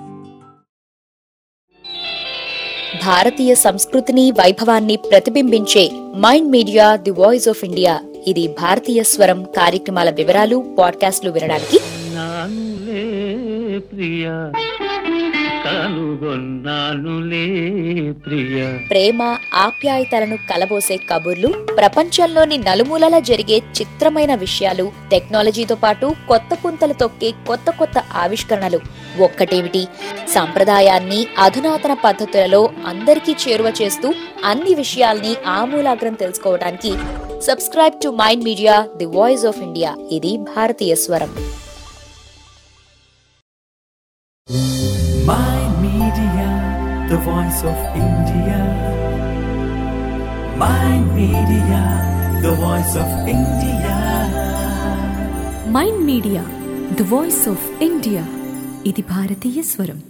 భారతీయ సంస్కృతిని వైభవాన్ని ప్రతిబింబించే mind media the voice of India. ఇది భారతీయ స్వరం కార్యక్రమాల వివరాలు పాడ్కాస్ట్లు వినడానికి నానులే ప్రియా కనుగొన్నానులే ప్రియ. ప్రేమ ఆప్యాయతలను కలబోసే కబుర్లు, ప్రపంచంలోని నలుమూలల జరిగే చిత్రమైన విషయాలు, టెక్నాలజీతో పాటు కొత్త పుంతలు తొక్కే కొత్త కొత్త ఆవిష్కరణలు. ఒక్కటేమిటి, సంప్రదాయాన్ని అధునాతన పద్ధతులలో అందరికీ చేరువ చేస్తూ అన్ని విషయాల్ని ఆమూలాగ్రం తెలుసుకోవడానికి subscribe to mind media the voice of India. ఇది భారతీయ స్వరం. Mind Media, the voice of India. Mind Media, the voice of India. Mind media the voice of India. ఇది భారతీయ స్వరం.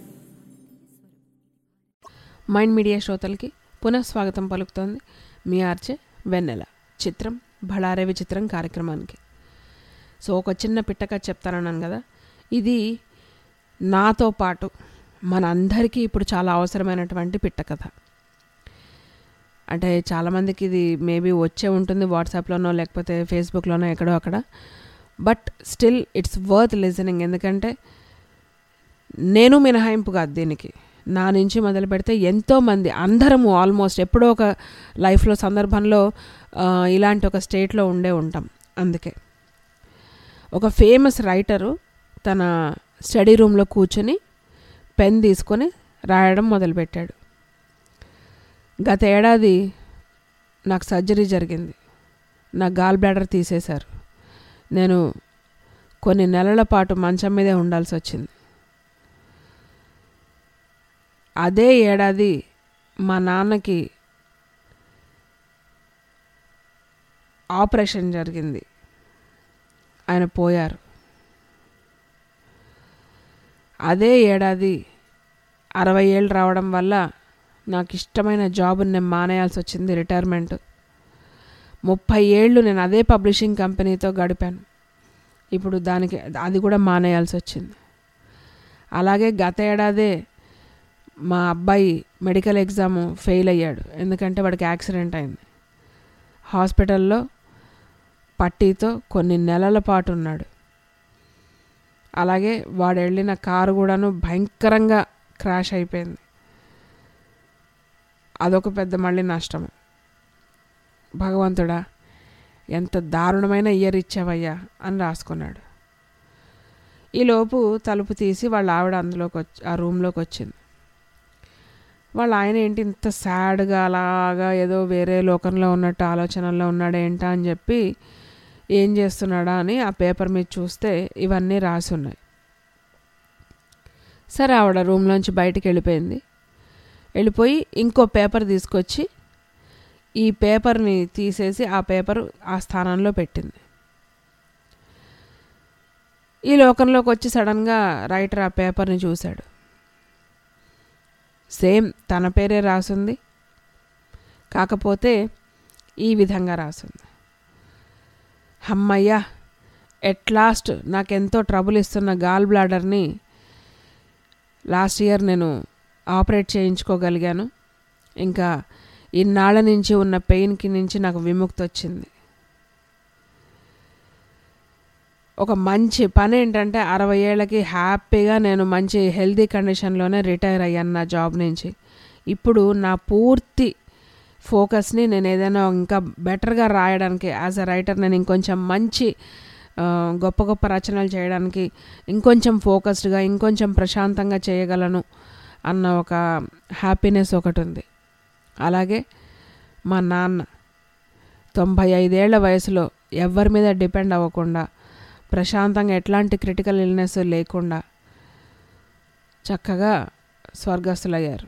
మైండ్ మీడియా శ్రోతలకి పునఃస్వాగతం పలుకుతోంది మీ ఆర్చే వెన్నెల. చిత్రం భళారే విచిత్రం కార్యక్రమానికి. సో ఒక చిన్న పిట్టక చెప్తానన్నాను కదా, ఇది నాతో పాటు మన అందరికీ ఇప్పుడు చాలా అవసరమైనటువంటి పిట్ట కథ. అంటే చాలామందికి ఇది మేబీ వచ్చే ఉంటుంది వాట్సాప్లోనో లేకపోతే ఫేస్బుక్లోనో ఎక్కడో అక్కడ. But still it's worth listening. ఎందుకంటే నేను మినహాయింపు కాదు దీనికి. నా నుంచి మొదలు పెడితే ఎంతోమంది, అందరము ఆల్మోస్ట్ ఎప్పుడో ఒక లైఫ్లో సందర్భంలో ఇలాంటి ఒక స్టేట్లో ఉండే ఉంటాం. అందుకే ఒక ఫేమస్ రైటరు తన స్టడీ రూమ్లో కూర్చొని పెన్ తీసుకొని రాయడం మొదలుపెట్టాడు. గత ఏడాది నాకు సర్జరీ జరిగింది. నా గాల్ బ్లాడర్ తీసేశారు. నేను కొన్ని నెలల పాటు మంచం మీదే ఉండాల్సి వచ్చింది. అదే ఏడాది మా నాన్నకి ఆపరేషన్ జరిగింది. ఆయన పోయారు. అదే ఏడాది అరవై ఏళ్ళు రావడం వల్ల నాకు ఇష్టమైన జాబుని నేను మానేయాల్సి వచ్చింది, రిటైర్మెంట్. ముప్పై ఏళ్ళు నేను అదే పబ్లిషింగ్ కంపెనీతో గడిపాను. ఇప్పుడు దానికి అది కూడా మానేయాల్సి వచ్చింది. అలాగే గత ఏడాదే మా అబ్బాయి మెడికల్ ఎగ్జామ్ ఫెయిల్ అయ్యాడు. ఎందుకంటే వాడికి యాక్సిడెంట్ అయింది. హాస్పిటల్లో పట్టీతో కొన్ని నెలల పాటు ఉన్నాడు. అలాగే వాడు వెళ్ళిన కారు కూడాను భయంకరంగా క్రాష్ అయిపోయింది. అదొక పెద్ద మళ్ళీ నష్టం. భగవంతుడా, ఎంత దారుణమైన ఇయర్ ఇచ్చావయ్యా అని రాసుకున్నాడు. ఈలోపు తలుపు తీసి వాళ్ళ ఆవిడ అందులోకి వచ్చి ఆ రూమ్లోకి వచ్చింది. వాళ్ళ ఆయన ఏంటి ఇంత సాడ్గా అలాగా ఏదో వేరే లోకంలో ఉన్నట్టు ఆలోచనల్లో ఉన్నాడేంటా అని చెప్పి ఏం చేస్తున్నాడా అని ఆ పేపర్ మీద చూస్తే ఇవన్నీ రాసి ఉన్నాయి. సరే, ఆవిడ రూమ్లోంచి బయటికి వెళ్ళిపోయింది. వెళ్ళిపోయి ఇంకో పేపర్ తీసుకొచ్చి ఈ పేపర్ని తీసేసి ఆ పేపర్ ఆ స్థానంలో పెట్టింది. ఈ లోకంలోకి వచ్చి సడన్గా రైటర్ ఆ పేపర్ని చూశాడు. సేమ్ తన పేరే రాసుంది, కాకపోతే ఈ విధంగా రాసుంది: అమ్మయ్యా, ఎట్ లాస్ట్ నాకెంతో ట్రబుల్ ఇస్తున్న గాల్ బ్లాడర్ని లాస్ట్ ఇయర్ నేను ఆపరేట్ చేయించుకోగలిగాను. ఇంకా ఇన్నాళ్ళ నుంచి ఉన్న పెయిన్కి నుంచి నాకు విముక్తి వచ్చింది. ఒక మంచి పని ఏంటంటే అరవై ఏళ్ళకి హ్యాపీగా నేను మంచి హెల్తీ కండిషన్లోనే రిటైర్ అయ్యాను నా జాబ్ నుంచి. ఇప్పుడు నా పూర్తి ఫోకస్ని నేను ఏదైనా ఇంకా బెటర్గా రాయడానికి, యాజ్ అ రైటర్ నేను ఇంకొంచెం మంచి గొప్ప గొప్ప రచనలు చేయడానికి ఇంకొంచెం ఫోకస్డ్గా ఇంకొంచెం ప్రశాంతంగా చేయగలను అన్న ఒక హ్యాపీనెస్ ఒకటి ఉంది. అలాగే మా నాన్న తొంభై ఐదేళ్ల వయసులో ఎవరి మీద డిపెండ్ అవ్వకుండా ప్రశాంతంగా ఎట్లాంటి క్రిటికల్ ఇల్నెస్ లేకుండా చక్కగా స్వర్గస్థులయ్యారు.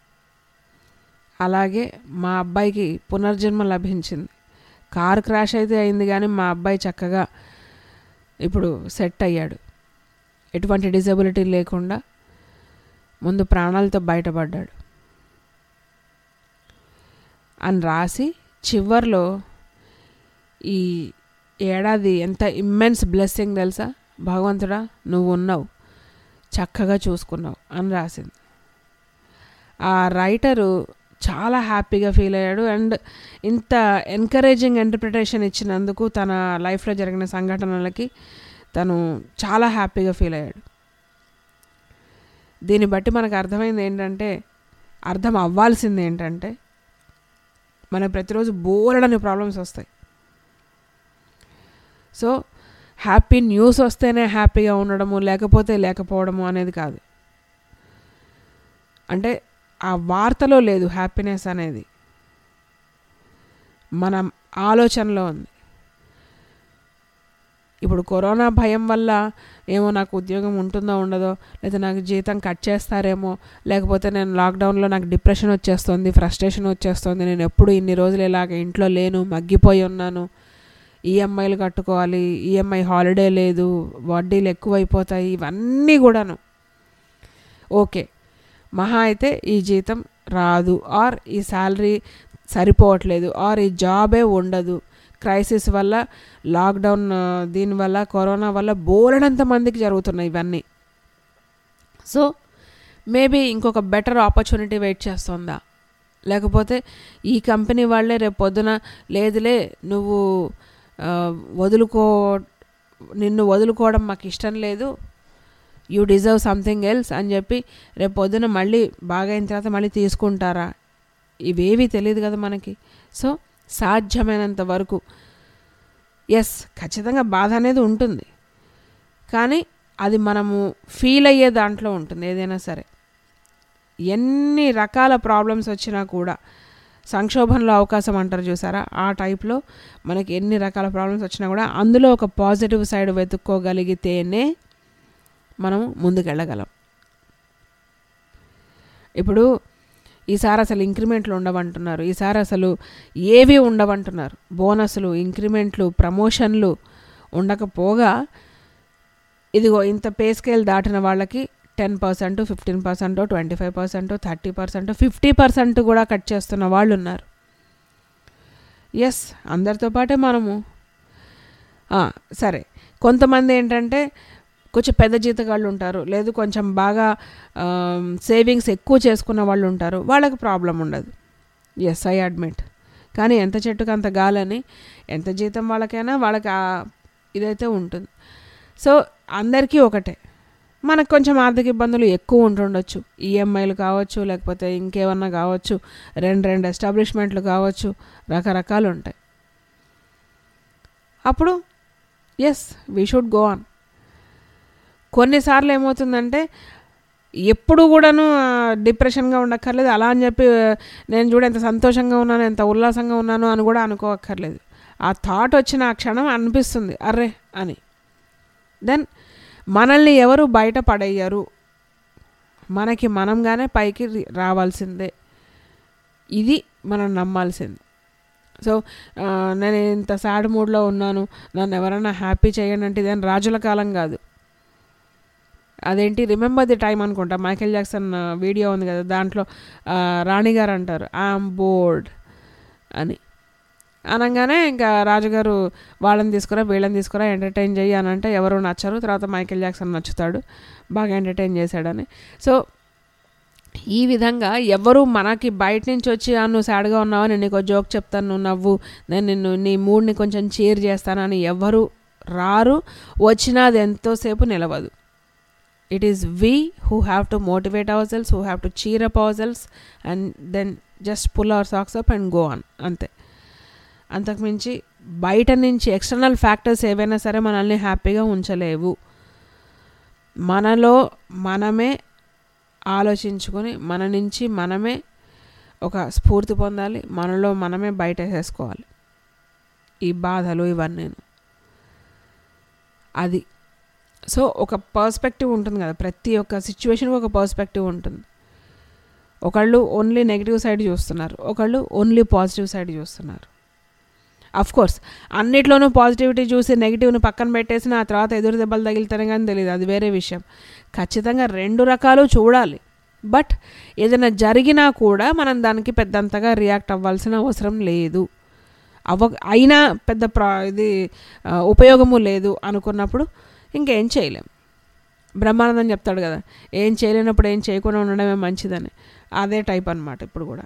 అలాగే మా అబ్బాయికి పునర్జన్మ లభించింది. కారు క్రాష్ అయితే అయింది కానీ మా అబ్బాయి చక్కగా ఇప్పుడు సెట్ అయ్యాడు. ఎటువంటి డిజబిలిటీ లేకుండా ముందు ప్రాణాలతో బయటపడ్డాడు అని రాసి చివర్లో ఈ ఏడాది ఎంత ఇమ్మెన్స్ బ్లెస్సింగ్ తెలుసా, భగవంతుడా నువ్వు ఉన్నావు, చక్కగా చూసుకున్నావు అని రాసింది. ఆ రైటరు చాలా హ్యాపీగా ఫీల్ అయ్యాడు. అండ్ ఇంత ఎంకరేజింగ్ ఇంటర్ప్రిటేషన్ ఇచ్చినందుకు తన లైఫ్లో జరిగిన సంఘటనలకి తను చాలా హ్యాపీగా ఫీల్ అయ్యాడు. దీన్ని బట్టి మనకు అర్థమైంది ఏంటంటే, అర్థం అవ్వాల్సింది ఏంటంటే, మనకు ప్రతిరోజు బోలెడని ప్రాబ్లమ్స్ వస్తాయి. సో హ్యాపీ న్యూస్ వస్తేనే హ్యాపీగా ఉండడము, లేకపోతే లేకపోవడము అనేది కాదు. అంటే ఆ వార్తలో లేదు హ్యాపీనెస్ అనేది, మన ఆలోచనలో ఉంది. ఇప్పుడు కరోనా భయం వల్ల ఏమో నాకు ఉద్యోగం ఉంటుందో ఉండదో, లేదా నాకు జీతం కట్ చేస్తారేమో, లేకపోతే నేను లాక్డౌన్లో నాకు డిప్రెషన్ వచ్చేస్తుంది, ఫ్రస్ట్రేషన్ వచ్చేస్తుంది, నేను ఎప్పుడు ఇన్ని రోజులు ఇలాగ ఇంట్లో లేను, మగ్గిపోయి ఉన్నాను, ఈఎంఐలు కట్టుకోవాలి, ఈఎంఐ హాలిడే లేదు, వడ్డీలు ఎక్కువైపోతాయి, ఇవన్నీ కూడాను ఓకే. మహా అయితే ఈ జీతం రాదు, ఆర్ ఈ శాలరీ సరిపోవట్లేదు, ఆర్ ఈ జాబే ఉండదు, క్రైసిస్ వల్ల, లాక్డౌన్ దీనివల్ల, కరోనా వల్ల బోలెడంత మందికి జరుగుతున్నాయి ఇవన్నీ. సో మేబీ ఇంకొక బెటర్ ఆపర్చునిటీ వెయిట్ చేస్తుందా, లేకపోతే ఈ కంపెనీ వాళ్ళే రేపు పొద్దున లేదులే నువ్వు వదులుకో, నిన్ను వదులుకోవడం మాకు ఇష్టం లేదు, యూ డిజర్వ్ సంథింగ్ ఎల్స్ అని చెప్పి రేపు పొద్దున మళ్ళీ బాగా అయిన తర్వాత మళ్ళీ తీసుకుంటారా, ఇవేవి తెలియదు కదా మనకి. సో సాధ్యమైనంత వరకు ఎస్ ఖచ్చితంగా బాధ అనేది ఉంటుంది, కానీ అది మనము ఫీల్ అయ్యే దాంట్లో ఉంటుంది. ఏదైనా సరే ఎన్ని రకాల ప్రాబ్లమ్స్ వచ్చినా కూడా, సంక్షోభంలో అవకాశం అంటారు చూసారా, ఆ టైప్లో మనకి ఎన్ని రకాల ప్రాబ్లమ్స్ వచ్చినా కూడా అందులో ఒక పాజిటివ్ సైడ్ వెతుక్కోగలిగితేనే మనం ముందుకెళ్ళగలం. ఇప్పుడు ఈసారి అసలు ఇంక్రిమెంట్లు ఉండవంటున్నారు, ఈసారి అసలు ఏవి ఉండవంటున్నారు, బోనస్లు, ఇంక్రిమెంట్లు, ప్రమోషన్లు ఉండకపోగా ఇదిగో ఇంత పే స్కేల్ దాటిన వాళ్ళకి ten percent fifteen percent twenty five percent thirty percent fifty percent కూడా కట్ చేస్తున్న వాళ్ళు ఉన్నారు. ఎస్, అందరితో పాటే మనము. సరే, కొంతమంది ఏంటంటే కొంచెం పెద్ద జీతగాళ్ళు ఉంటారు, లేదు కొంచెం బాగా సేవింగ్స్ ఎక్కువ చేసుకున్న వాళ్ళు ఉంటారు, వాళ్ళకి ప్రాబ్లం ఉండదు. Yes, I admit. కానీ ఎంత చెట్టుకు అంత గాలని, ఎంత జీతం వాళ్ళకైనా వాళ్ళకి ఇదైతే ఉంటుంది. సో అందరికీ ఒకటే, మనకు కొంచెం ఆర్థిక ఇబ్బందులు ఎక్కువ ఉంటుండొచ్చు, ఈఎంఐలు కావచ్చు, లేకపోతే ఇంకేమన్నా కావచ్చు, రెండు రెండు ఎస్టాబ్లిష్మెంట్లు కావచ్చు, రకరకాలు ఉంటాయి. అప్పుడు yes, we should go on. కొన్నిసార్లు ఏమవుతుందంటే ఎప్పుడు కూడాను డిప్రెషన్గా ఉండక్కర్లేదు, అలా అని చెప్పి నేను చూడ ఎంత సంతోషంగా ఉన్నాను, ఎంత ఉల్లాసంగా ఉన్నాను అని కూడా అనుకోక్కర్లేదు. ఆ థాట్ వచ్చిన ఆ క్షణం అనిపిస్తుంది అర్రే అని. దెన్ మనల్ని ఎవరు బయట పడేయరు, మనకి మనంగానే పైకి రావాల్సిందే, ఇది మనం నమ్మాల్సింది. సో నేను ఇంత సాడ్ మూడ్లో ఉన్నాను, నన్ను ఎవరైనా హ్యాపీ చేయండి అంటే ఇదేం రాజుల కాలం కాదు. అదేంటి రిమెంబర్ ది టైం అనుకుంటా, మైకేల్ జాక్సన్ వీడియో ఉంది కదా, దాంట్లో రాణిగారు అంటారు ఐఎమ్ బోర్డ్ అని అనగానే ఇంకా రాజుగారు వాళ్ళని తీసుకురా వీళ్ళని తీసుకురా ఎంటర్టైన్ చెయ్యి అని అంటే ఎవరు నచ్చరు, తర్వాత మైకేల్ జాక్సన్ నచ్చుతాడు, బాగా ఎంటర్టైన్ చేశాడని. సో ఈ విధంగా ఎవరు మనకి బయట నుంచి వచ్చి నువ్వు సాడ్గా ఉన్నావా, నేను నీకు జోక్ చెప్తాను, నువ్వు నవ్వు, నేను నిన్ను నీ మూడ్ని కొంచెం చీర్ చేస్తానని ఎవరు రారు, వచ్చినా అది ఎంతోసేపు నిలవదు. It is we who have to motivate ourselves, who have to cheer up ourselves and then just pull our socks up and go on. అంతే. అంతకుమించి బయట నుంచి ఎక్స్టర్నల్ ఫ్యాక్టర్స్ ఏవైనా సరే మనల్ని హ్యాపీగా ఉంచలేవు. మనలో మనమే ఆలోచించుకొని మన నుంచి మనమే ఒక స్ఫూర్తి పొందాలి, మనలో మనమే బయట వేసుకోవాలి ఈ బాధలు ఇవన్నీ. అది సో ఒక పర్స్పెక్టివ్ ఉంటుంది కదా, ప్రతి ఒక్క సిచ్యువేషన్కి ఒక పర్స్పెక్టివ్ ఉంటుంది. ఒకళ్ళు ఓన్లీ నెగిటివ్ సైడ్ చూస్తున్నారు, ఒకళ్ళు ఓన్లీ పాజిటివ్ సైడ్ చూస్తున్నారు. అఫ్ కోర్స్ అన్నిట్లోనూ పాజిటివిటీ చూసి నెగిటివ్ని పక్కన పెట్టేసిన ఆ తర్వాత ఎదురు దెబ్బలు తగిలితేనే కానీ తెలియదు, అది వేరే విషయం. ఖచ్చితంగా రెండు రకాలు చూడాలి. బట్ ఏదైనా జరిగినా కూడా మనం దానికి పెద్దంతగా రియాక్ట్ అవ్వాల్సిన అవసరం లేదు. అవ అయినా పెద్ద ప్రా ఇది ఉపయోగము లేదు అనుకున్నప్పుడు ఇంకేం చేయలేం. బ్రహ్మానందం చెప్తాడు కదా, ఏం చేయలేనప్పుడు ఏం చేయకుండా ఉండడమే మంచిదని, అదే టైప్ అన్నమాట ఇప్పుడు కూడా.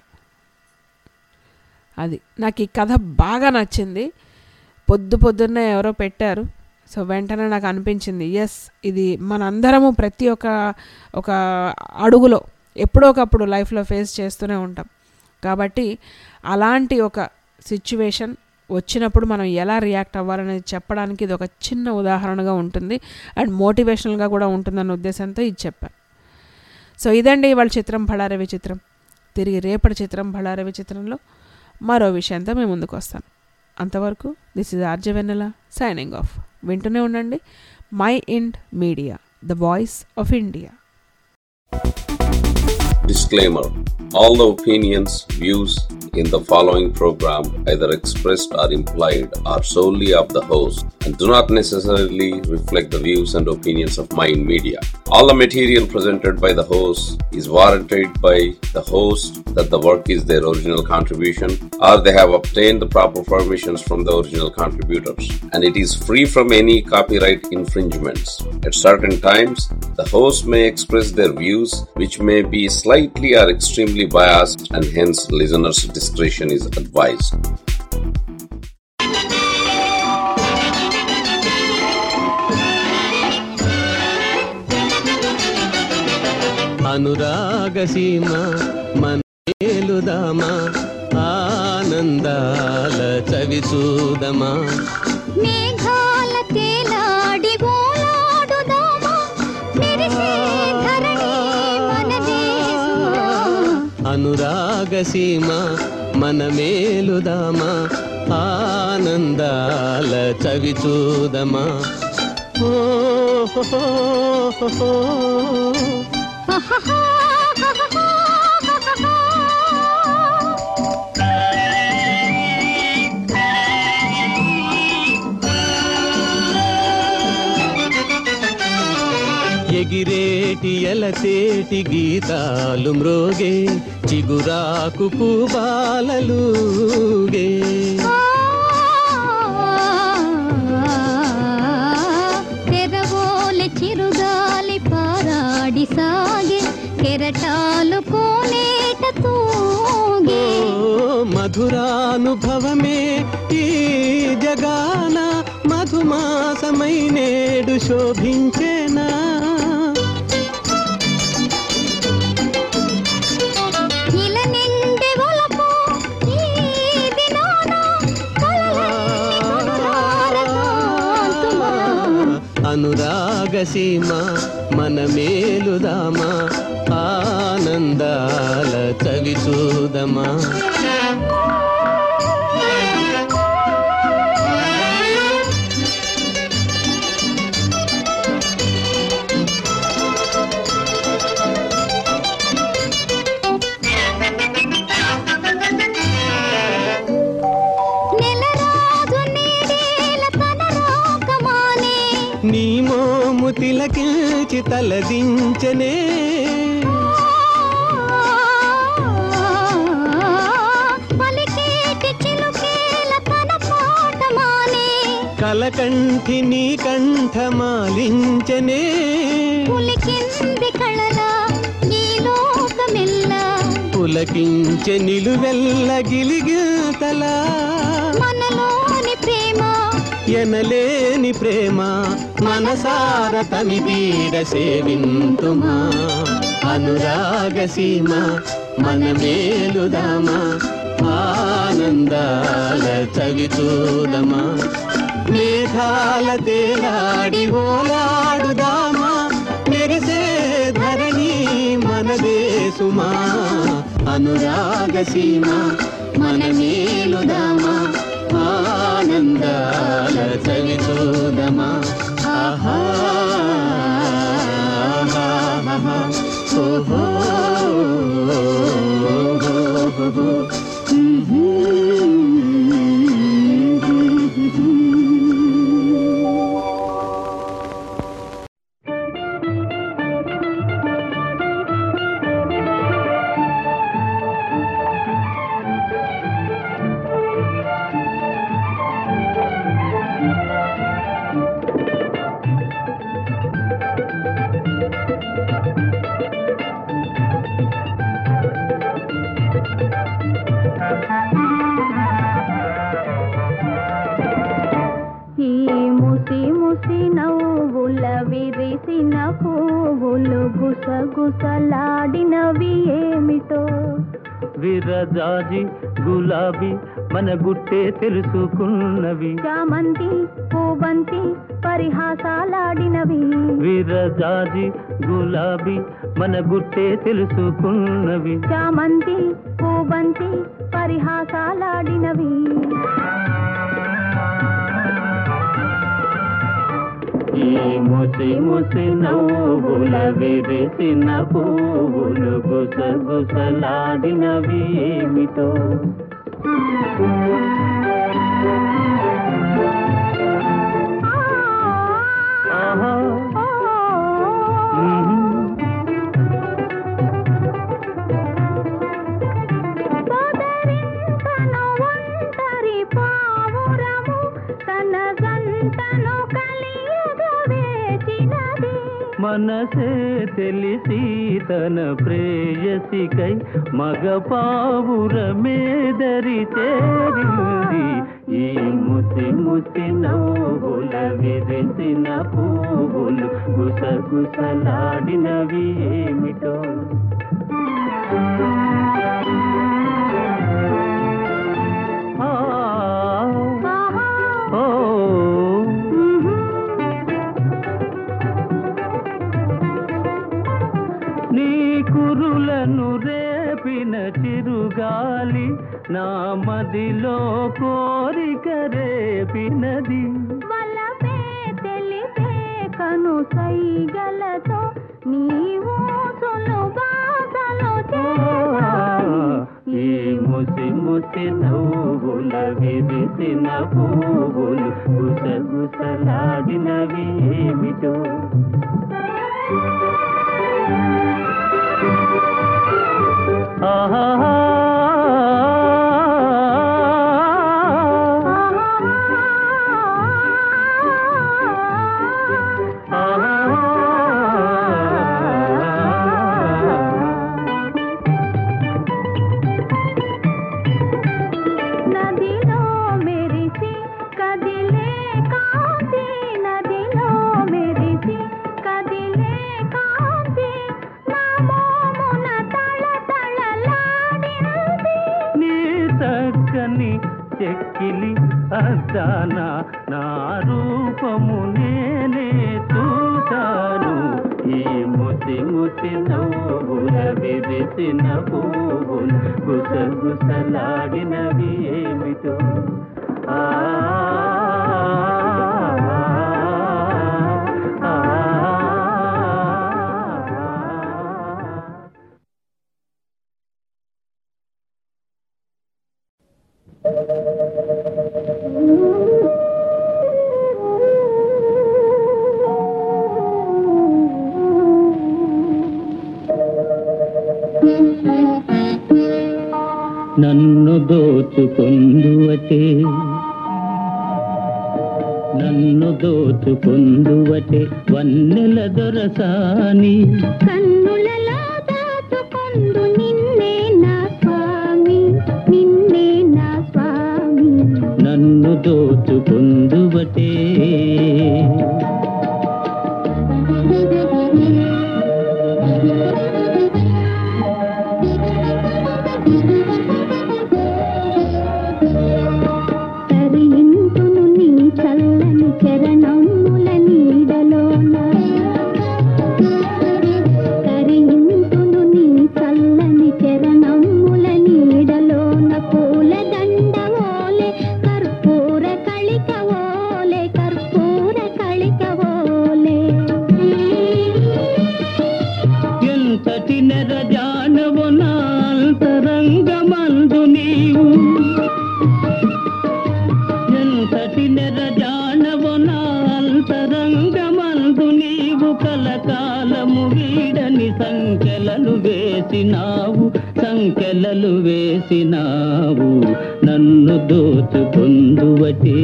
అది నాకు ఈ కథ బాగా నచ్చింది. పొద్దు పొద్దున్నే ఎవరో పెట్టారు, సో వెంటనే నాకు అనిపించింది, ఎస్ ఇది మనందరము ప్రతి ఒక్క ఒక అడుగులో ఎప్పుడో ఒకప్పుడు లైఫ్లో ఫేస్ చేస్తూనే ఉంటాం. కాబట్టి అలాంటి ఒక సిచ్యువేషన్ వచ్చినప్పుడు మనం ఎలా రియాక్ట్ అవ్వాలనేది చెప్పడానికి ఇది ఒక చిన్న ఉదాహరణగా ఉంటుంది అండ్ మోటివేషనల్గా కూడా ఉంటుందన్న ఉద్దేశంతో ఇది చెప్పాను. సో ఇదండి ఇవాళ చిత్రం బళారే విచిత్రం. తిరిగి రేపటి చిత్రం బళారే విచిత్రంలో మరో విషయంతో మేము ముందుకు వస్తాను. అంతవరకు this is RJ Vennela signing off. వింటూనే ఉండండి mind media, the voice of India. Disclaimer. All the opinions, views in the following program either expressed or implied are solely of the host and do not necessarily reflect the views and opinions of Mind Media. All the material presented by the host is warranted by the host that the work is their original contribution or they have obtained the proper permissions from the original contributors and it is free from any copyright infringements. At certain times, the host may express their views which may be slightly or extremely biased and hence listeners' discretion is advised. అనురాగ సీమ మనేలుదామా ఆనందాల చవి చూదమా మేఘాల తేలాడి ఓలాడుదామా మెరిసే ధరణి మనదేశమా. అనురాగ సీమ మనమేలుదామా ఆనందాల చవి చూదమా. ఓ హో హో హో హో. ఎగిరేటి ఎలతేటి గీతాలు మ్రోగే చిగురాకు పూబాలలుగే. తెరవోలె చిరుగాలి పారాడి సాగే కెరటాలు కోనేట తూగే. మధురానుభవమే ఈ జగాన మధుమాసమై నేడు శోభించేనా. ఇల నిండి ఒలపు ఈ దినాన అనురాగ సీమ మనమేలుదామా ఆనందాల చవి చూదమా. నీ మోము తిలకించి తలదించనే. కలకంఠి నీ కంఠమాలించనే. పులకించె నిలువెల్ల గిలిగితలా. మనలోని ప్రేమ ఎనలేని ప్రేమ మనసార తమిదీర సేవింతుమా. అనురాగ సీమ మనమేలుదామా ఆనందాల చవి చూదమా. మేఘాల తేలాడి ఓలాడుదామా మెరిసే ధరణి మనదేశుమా. అనురాగ సీమ మనమేలుదామా ఆనందాల చవి చూదమా. ఆహా ఓహో విరిసిన పువ్వులు గుసగుసలాడినవి ఏమిటో. విరజాజి గులాబీ మన గుట్టే తెలుసుకున్నవి. చామంతి పూబంతి పరిహాసాలాడినవి. విరజాజి గులాబీ మన గుట్టే తెలుసుకున్నవి. చామంతి పూబంతి పరిహాసాలాడినవి. ఈ ముసి ముసి నవ్వుల విరిసిన పువ్వులు గుసగుసలాడినవి ఏమిటో. మనసే తెలిసి తన ప్రేయసికై మగ పావురమేదరి చేరింది. ఈ ముసి ముసి నవ్వుల విరిసిన పువ్వులు గుసగుసలాడినవి ఏమిటో. కురులను రేపిన చిరుగాలి నా మదిలో కోరిక రేపినది. వలపే తెలిపే కను సైగలతో నీవు సులుబాసలో చేరాలి. ఈ ముసి ముసి నవ్వుల విరిసిన పువ్వులు గుసగుసలాడినవి ఏమిటో. ఆహా నదిలో మెరిసి కదిలే కాంతి. నదిలో మెరిసి కదిలే కాంతి. చక్కని చెక్కిలి అద్దాన నా రూపము నేనే చూశాను. ఈ ముసి ముసి నవ్వుల విరిసిన పువ్వులు గుసగుసలాడినవి ఏమిటో. ఆ నన్ను దోచుకొందువటే నన్ను దోచుకొందువటే వన్నెల దొరసాని. కన్నులలో దాచుకొందు నిన్నే నా స్వామి. నిన్నే నా స్వామి. నన్ను దోచుకొందువటే తరింతును నీ చల్లని చరణముల నీడలోన. తరింతును నీ చల్లని చరణముల నీడలోన. పూల దండవోలే కర్పూర కళికవోలే కర్పూర కళికవోలే. ఎంతటి నెరజానవు నా అంతరంగమందు నీవు. ఎంతటి నెరజానవు నా అంతరంగమందు నీవు. కలకాలము వీడని సంకెలలు వేసినావు సంకెలలు వేసినావు. నన్ను దోచుకొందువటే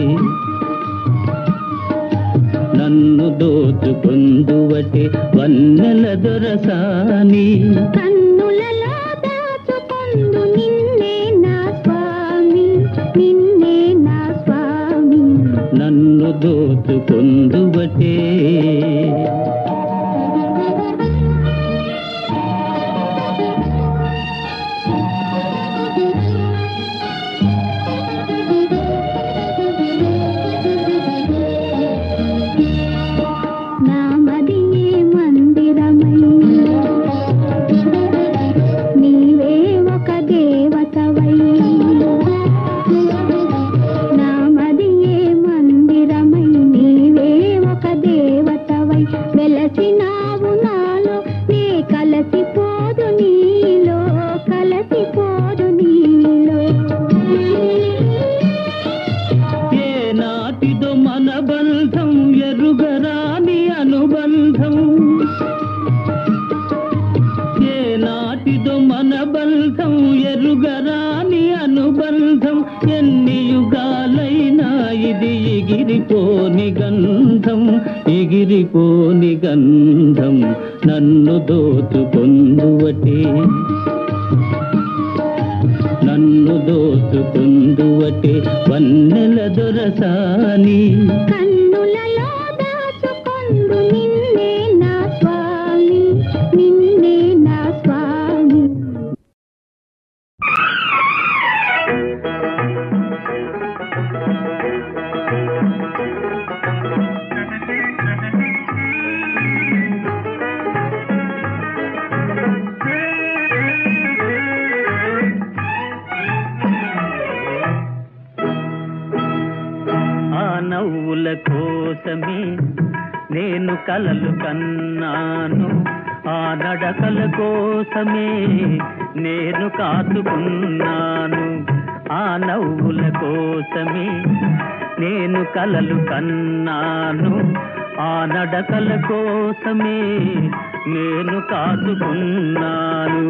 నన్ను దోచుకొందువటే వన్నెల దొరసాని. కన్నులలో దాచుకొందు నిన్నే నా స్వామి. నిన్నే నా స్వామి. నన్ను దోచుకొందువటే. ఎగిరిపోని గంధం ఎగిరిపోని గంధం నన్ను దోచుకొందువటే, నన్ను దోచుకొందువటే వన్నెల దొరసాని. కన్నులలో దాచుకొందు నిన్నే నా స్వామి, నిన్నే నా స్వామి. నవ్వుల కోసమే నేను కలలు కన్నాను, ఆ నడకల కోసమే నేను కాచుకున్నాను. ఆ నవ్వుల కోసమే నేను కలలు కన్నాను, ఆ నడకల కోసమే నేను కాచుకున్నాను.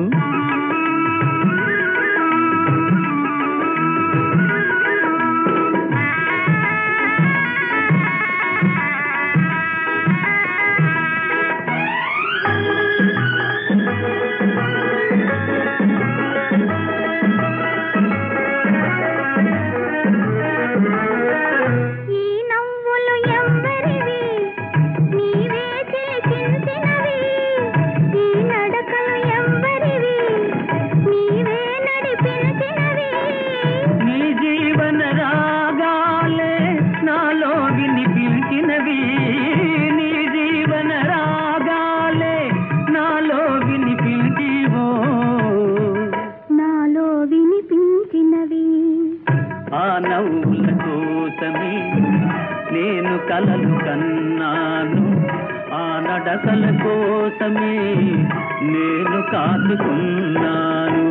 నేను కలలు కన్నాను, ఆ నడకల కోసమే నేను కాచుకున్నాను.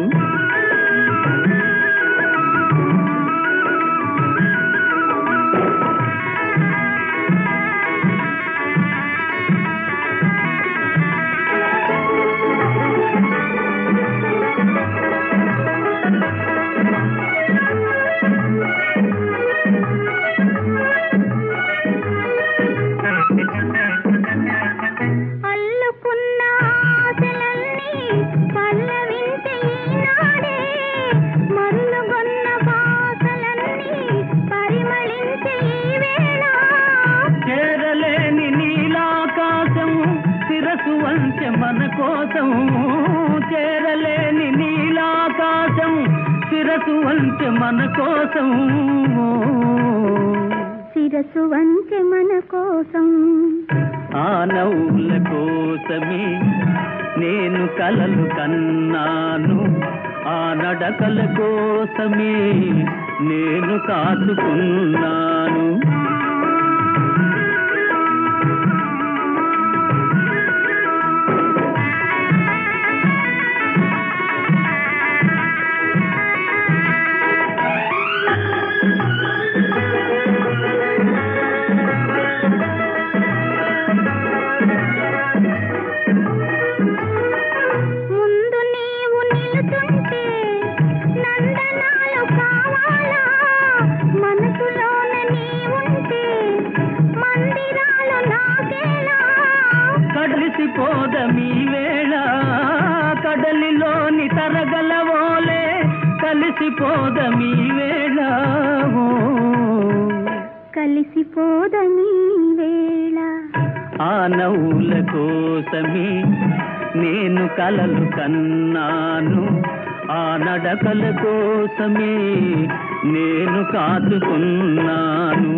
మన కోసం చేరలేని నీలాకాశం శిరసు వంచె మన కోసం, శిరసు వంచె మన కోసం. ఆ నవ్వుల కోసమే నేను కలలు కన్నాను, ఆ నడకల కోసమే నేను కాచుకున్నాను. కలిసిపోదమీ వేళ కడలిలోని తరగలవోలే, కలిసిపోదమీ వేళ కలిసిపోదమీ వేళ. ఆ నవ్వుల కోసమే నేను కలలు కన్నాను, ఆ నడకల కోసమే నేను కాచుకున్నాను.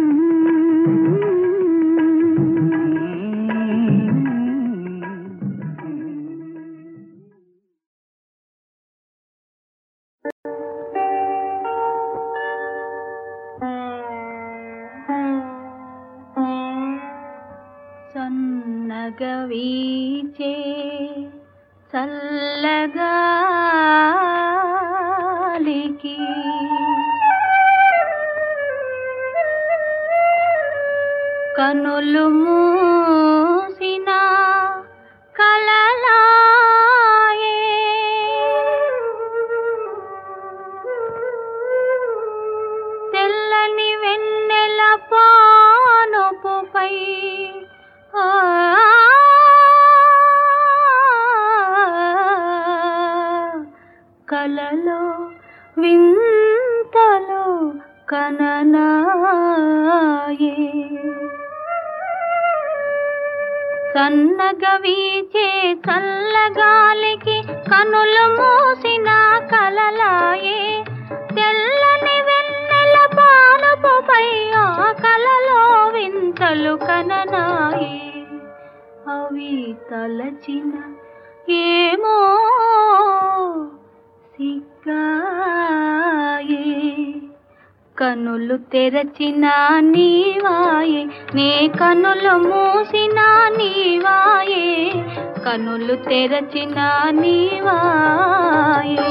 సన్నగవీచే చల్లగాలికి కనులు మూసిన కలలాయే, తెల్లని వెన్నెల పానుపుపై కలలో వింతలో కననాయే. సన్నగ వీచే చల్లగాలికి కనులు మూసిన కలలాయే, తెల్లని వెన్నెల పానుపుపై ఆ కలలో వింతలు కననాయే. అవి తలచిన ఏమో సిగ్గాయే, కనులు తెరచిన నీవాయే, నే కనులు మూసిన నీవాయే, కనులు తెరచిన నీవాయే.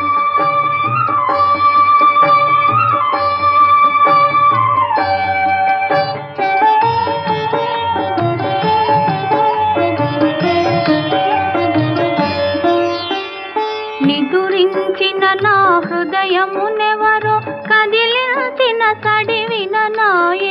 నిదురించిన నా హృదయమునెవరో కదిలించిన సడివిన నాయే,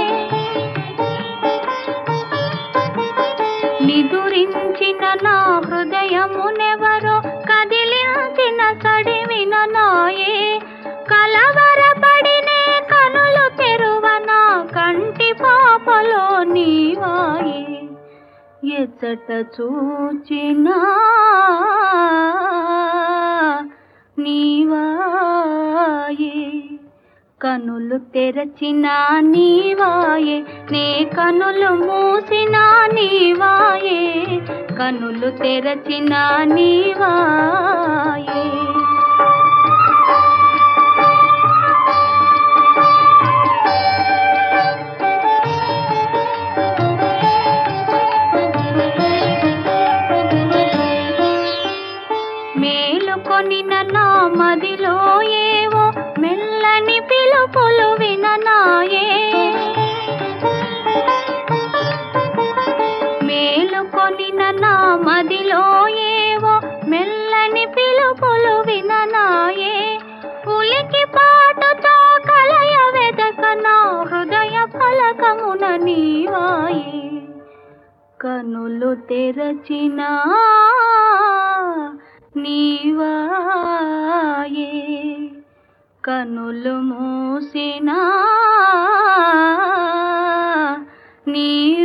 నిదురించిన నా హృదయమునెవరో కదిలించిన సడివిన నాయే. కలవరపడినే కనులు తెరువన కంటి పాపలో నీవాయే, ఎచ్చట చూచినా నీవాయే, కనులు తెరచిన నీవాయే, నే కనులు మూసిన నీవాయే, కనులు తెరచిన నీవాయే. మేలుకొనిన నా మదిలో ఏవో మెల్లని పిలుపులు విననాయే, మేలుకొనిన నా మదిలో ఏవో మెల్లని పిలుపులు విననాయే. ఉలికి పాటుతో కలయ వెదక నా హృదయ ఫలకమున నీవాయే, కనులు తెరచిన నీవాయే, కనులు మూసిన నీ